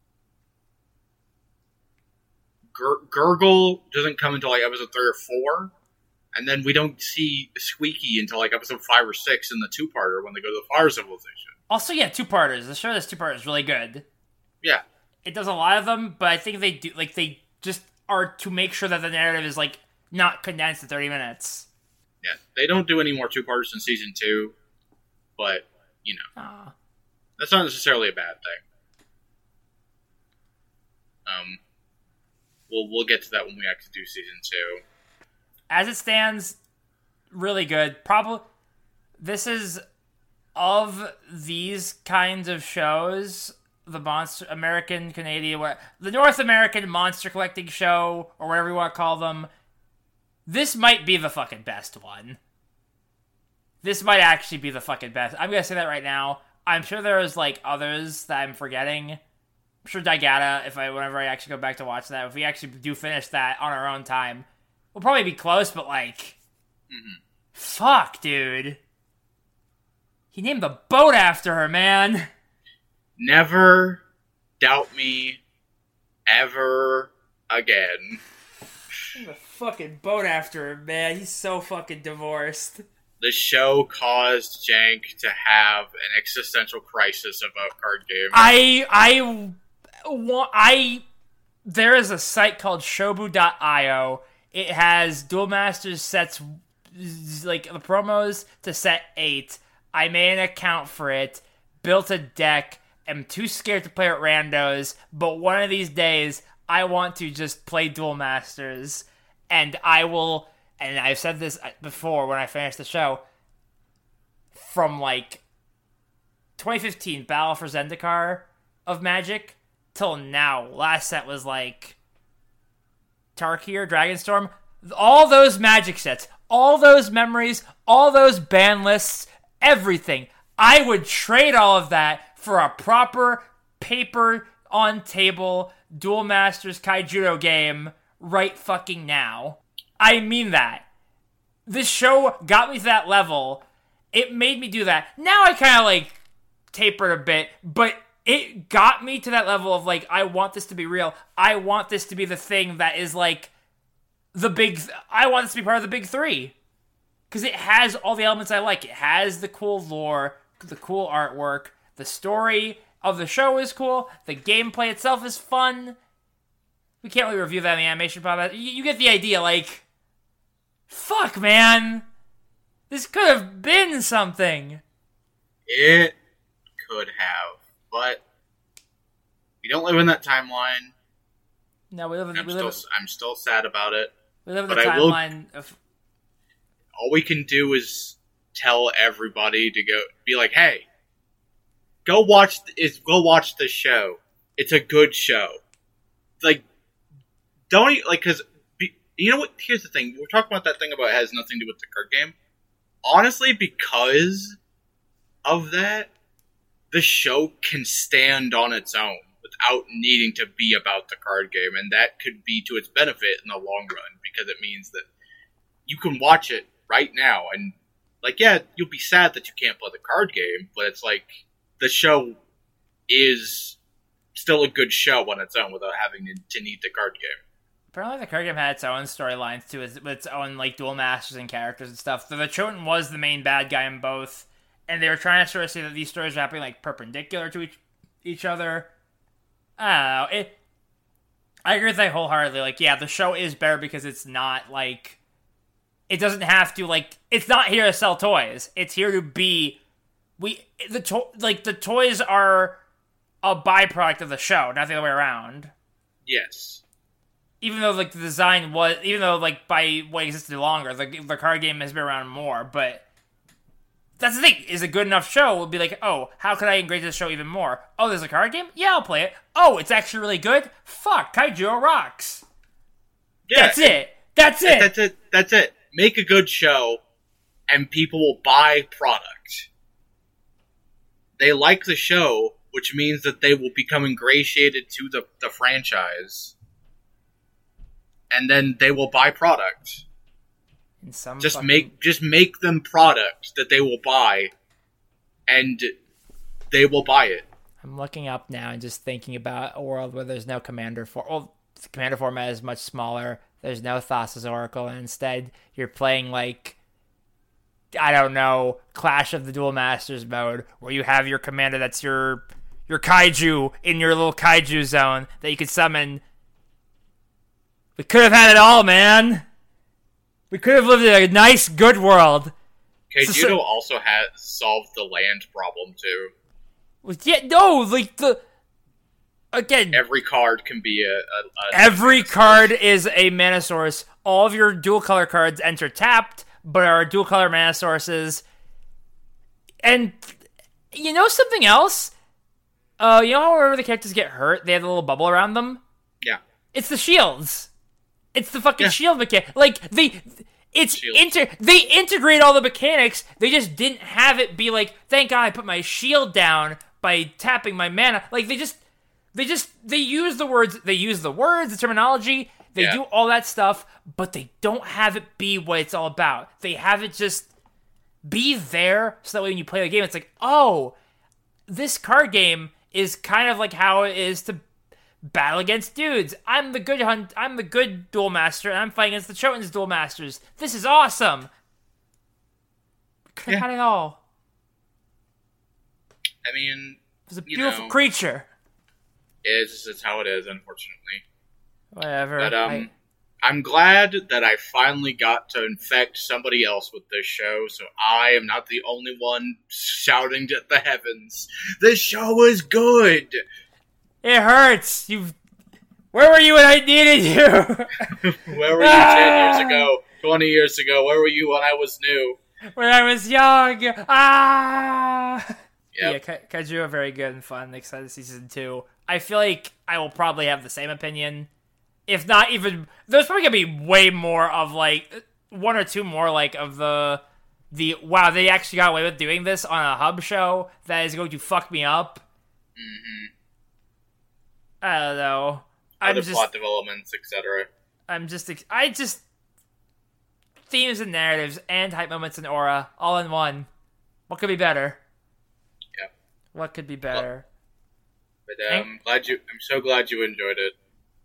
[SPEAKER 2] Gur- Gurgle doesn't come until like episode three or four, and then we don't see Squeaky until like episode five or six in the two-parter when they go to the Fire Civilization.
[SPEAKER 3] Also, yeah, two-parters. The show that's two-parters is really good.
[SPEAKER 2] Yeah,
[SPEAKER 3] it does a lot of them, but I think they do like they just. Are to make sure that the narrative is like not condensed to thirty minutes.
[SPEAKER 2] Yeah, they don't do any more two-parters in season two, but you know,
[SPEAKER 3] Aww.
[SPEAKER 2] That's not necessarily a bad thing. Um, we'll we'll get to that when we actually do season two.
[SPEAKER 3] As it stands, really good. Probably this is of these kinds of shows. The monster American, Canadian, what the North American monster collecting show, or whatever you want to call them. This might be the fucking best one. This might actually be the fucking best. I'm gonna say that right now. I'm sure there's like others that I'm forgetting. I'm sure Daigata, if I whenever I actually go back to watch that, if we actually do finish that on our own time, we'll probably be close. But like, mm-hmm. fuck, dude. He named the boat after her, man.
[SPEAKER 2] Never doubt me ever again.
[SPEAKER 3] The fucking boat after him, man. He's so fucking divorced.
[SPEAKER 2] The show caused Jank to have an existential crisis about card games.
[SPEAKER 3] I, I, want, I, there is a site called shobu dot io. It has Duel Masters sets, like the promos to set eight. I made an account for it, built a deck. I'm too scared to play at randos, but one of these days, I want to just play Duel Masters, and I will, and I've said this before when I finished the show, from like twenty fifteen Battle for Zendikar of Magic till now, last set was like Tarkir, Dragonstorm, all those Magic sets, all those memories, all those ban lists, everything. I would trade all of that for a proper paper on table Duel Masters Kaijudo game right fucking now. I mean that. This show got me to that level. It made me do that. Now I kind of like tapered a bit, but it got me to that level of like, I want this to be real. I want this to be the thing that is like the big, th- I want this to be part of the big three. Because it has all the elements I like. It has the cool lore, the cool artwork, the story of the show is cool. The gameplay itself is fun. We can't really review that in the animation pod. You, you get the idea, like, fuck, man. This could have been something.
[SPEAKER 2] It could have, but we don't live in that timeline.
[SPEAKER 3] No, we live in.
[SPEAKER 2] I'm,
[SPEAKER 3] we
[SPEAKER 2] still,
[SPEAKER 3] live,
[SPEAKER 2] I'm still sad about it.
[SPEAKER 3] We live in
[SPEAKER 2] but
[SPEAKER 3] the timeline
[SPEAKER 2] will,
[SPEAKER 3] of.
[SPEAKER 2] All we can do is tell everybody to go be like, hey. Go watch is go watch the show. It's a good show. Like, don't like because you know what? Here's the thing. We're talking about that thing about it has nothing to do with the card game. Honestly, because of that, the show can stand on its own without needing to be about the card game, and that could be to its benefit in the long run because it means that you can watch it right now and like, yeah, you'll be sad that you can't play the card game, but it's like. The show is still a good show on its own without having to need the card game.
[SPEAKER 3] Apparently, the card game had its own storylines too, with its own like dual masters and characters and stuff. So the Choten was the main bad guy in both, and they were trying to sort of say that these stories are happening like perpendicular to each each other. I don't know. It. I agree with that wholeheartedly. Like, yeah, the show is better because it's not like it doesn't have to like it's not here to sell toys. It's here to be we the to- like the toys are a byproduct of the show, not the other way around.
[SPEAKER 2] Yes.
[SPEAKER 3] Even though like the design was, even though like by what existed longer, the the card game has been around more. But that's the thing: is a good enough show will be like, oh, how could I integrate this show even more? Oh, there's a card game? Yeah, I'll play it. Oh, it's actually really good. Fuck, Kaiju rocks.
[SPEAKER 2] Yeah,
[SPEAKER 3] that's it. That's it.
[SPEAKER 2] That's it. That's it. Make a good show, and people will buy product. They like the show, which means that they will become ingratiated to the, the franchise. And then they will buy product.
[SPEAKER 3] In some
[SPEAKER 2] just
[SPEAKER 3] fucking...
[SPEAKER 2] make just make them product that they will buy, and they will buy it.
[SPEAKER 3] I'm looking up now and just thinking about a world where there's no Commander for. Well, the Commander format is much smaller. There's no Thassa's Oracle, and instead you're playing like I don't know, Clash of the Duel Masters mode, where you have your commander that's your your kaiju in your little kaiju zone that you could summon. We could have had it all, man. We could have lived in a nice, good world.
[SPEAKER 2] Keijudo
[SPEAKER 3] so,
[SPEAKER 2] also has solved the land problem too.
[SPEAKER 3] Yeah, no, like the again.
[SPEAKER 2] Every card can be a. a, a
[SPEAKER 3] every card is a mana source. All of your dual color cards enter tapped, but are dual color mana sources. And you know something else? Uh, you know how whenever the characters get hurt, they have a little bubble around them?
[SPEAKER 2] Yeah.
[SPEAKER 3] It's the shields. It's the fucking
[SPEAKER 2] yeah.
[SPEAKER 3] shield mechanic. Like, they... It's inter. They integrate all the mechanics. They just didn't have it be like, thank God I put my shield down by tapping my mana. Like, they just... They just... They use the words... They use the words, the terminology. They
[SPEAKER 2] yeah.
[SPEAKER 3] do all that stuff, but they don't have it be what it's all about. They have it just be there, so that way when you play the game, it's like, oh, this card game is kind of like how it is to battle against dudes. I'm the good hunt. I'm the good duel master, and I'm fighting against the Choten's duel masters. This is awesome. Could have
[SPEAKER 2] yeah.
[SPEAKER 3] had it all.
[SPEAKER 2] I mean,
[SPEAKER 3] it was a beautiful know, creature.
[SPEAKER 2] It's it's how it is, unfortunately.
[SPEAKER 3] Whatever.
[SPEAKER 2] But um,
[SPEAKER 3] I...
[SPEAKER 2] I'm glad that I finally got to infect somebody else with this show, so I am not the only one shouting at the heavens. This show is good.
[SPEAKER 3] It hurts. You. Where were you when I needed you?
[SPEAKER 2] Where were you ah! ten years ago? Twenty years ago? Where were you when I was new?
[SPEAKER 3] When I was young. Ah.
[SPEAKER 2] Yep.
[SPEAKER 3] Yeah, Kaiju are very good and fun. Excited season two. I feel like I will probably have the same opinion. If not even, there's probably gonna be way more of like one or two more like of the the wow they actually got away with doing this on a hub show that is going to fuck me up.
[SPEAKER 2] Mm-hmm.
[SPEAKER 3] I don't know. I'm
[SPEAKER 2] Other
[SPEAKER 3] just,
[SPEAKER 2] plot developments, et cetera.
[SPEAKER 3] I'm just, I just themes and narratives and hype moments and aura all in one. What could be better?
[SPEAKER 2] Yeah.
[SPEAKER 3] What could be better?
[SPEAKER 2] Well, but um, and, glad you. I'm so glad you enjoyed it.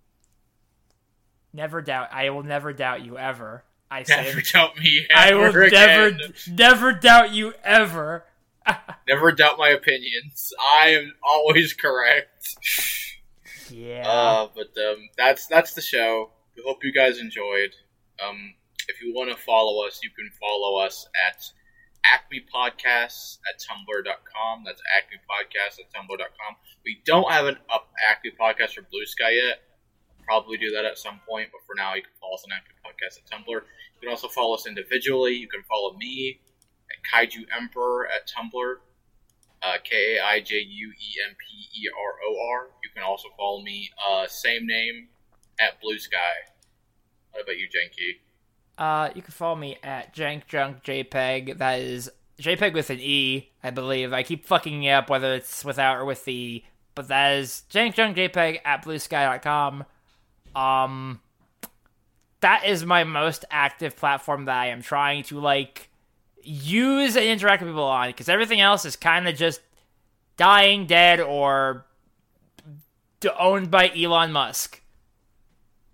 [SPEAKER 3] Never doubt. I will never doubt you ever. I
[SPEAKER 2] never
[SPEAKER 3] say,
[SPEAKER 2] doubt me.
[SPEAKER 3] I
[SPEAKER 2] Ever
[SPEAKER 3] will
[SPEAKER 2] again.
[SPEAKER 3] never, never doubt you ever.
[SPEAKER 2] Never doubt my opinions. I am always correct.
[SPEAKER 3] Yeah.
[SPEAKER 2] Uh, but um, that's that's the show. We hope you guys enjoyed. Um, if you want to follow us, you can follow us at Acme Podcasts at tumblr dot com. That's Acme Podcasts at tumblr dot com. We don't have an up Acme Podcast for Blue Sky yet. Probably do that at some point, but for now, you can follow us on Acme Podcast at Tumblr. You can also follow us individually. You can follow me at Kaiju Emperor at Tumblr, uh, K A I J U E M P E R O R. You can also follow me, uh, same name, at Blue Sky. What about you, Janky?
[SPEAKER 3] Uh, you can follow me at JankJunkJPEG. That is JPEG with an E, I believe. I keep fucking it up whether it's without or with the E, but that is JankJunkJPEG at Blue Sky dot com. Um, that is my most active platform that I am trying to, like, use and interact with people on, because everything else is kind of just dying, dead, or owned by Elon Musk.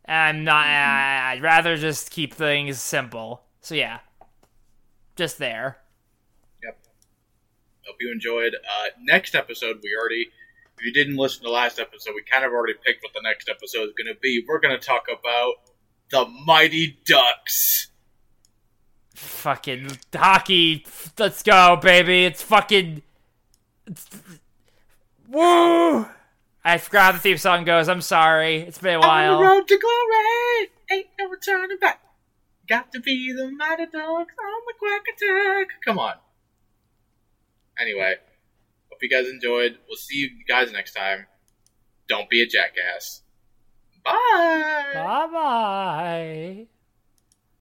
[SPEAKER 3] I'm not. I'd rather just keep things simple. So yeah, just there.
[SPEAKER 2] Yep. Hope you enjoyed. Uh, next episode, we already. If you didn't listen to last episode, we kind of already picked what the next episode is going to be. We're going to talk about the Mighty Ducks.
[SPEAKER 3] Fucking hockey. Let's go, baby. It's fucking. It's... Woo! I forgot how the theme song goes. I'm sorry. It's been a while.
[SPEAKER 2] On the road to glory, ain't no returning back. Got to be the Mighty Ducks on the Quack Attack. Come on. Anyway, hope you guys enjoyed. We'll see you guys next time. Don't be a jackass. Bye.
[SPEAKER 3] Bye bye.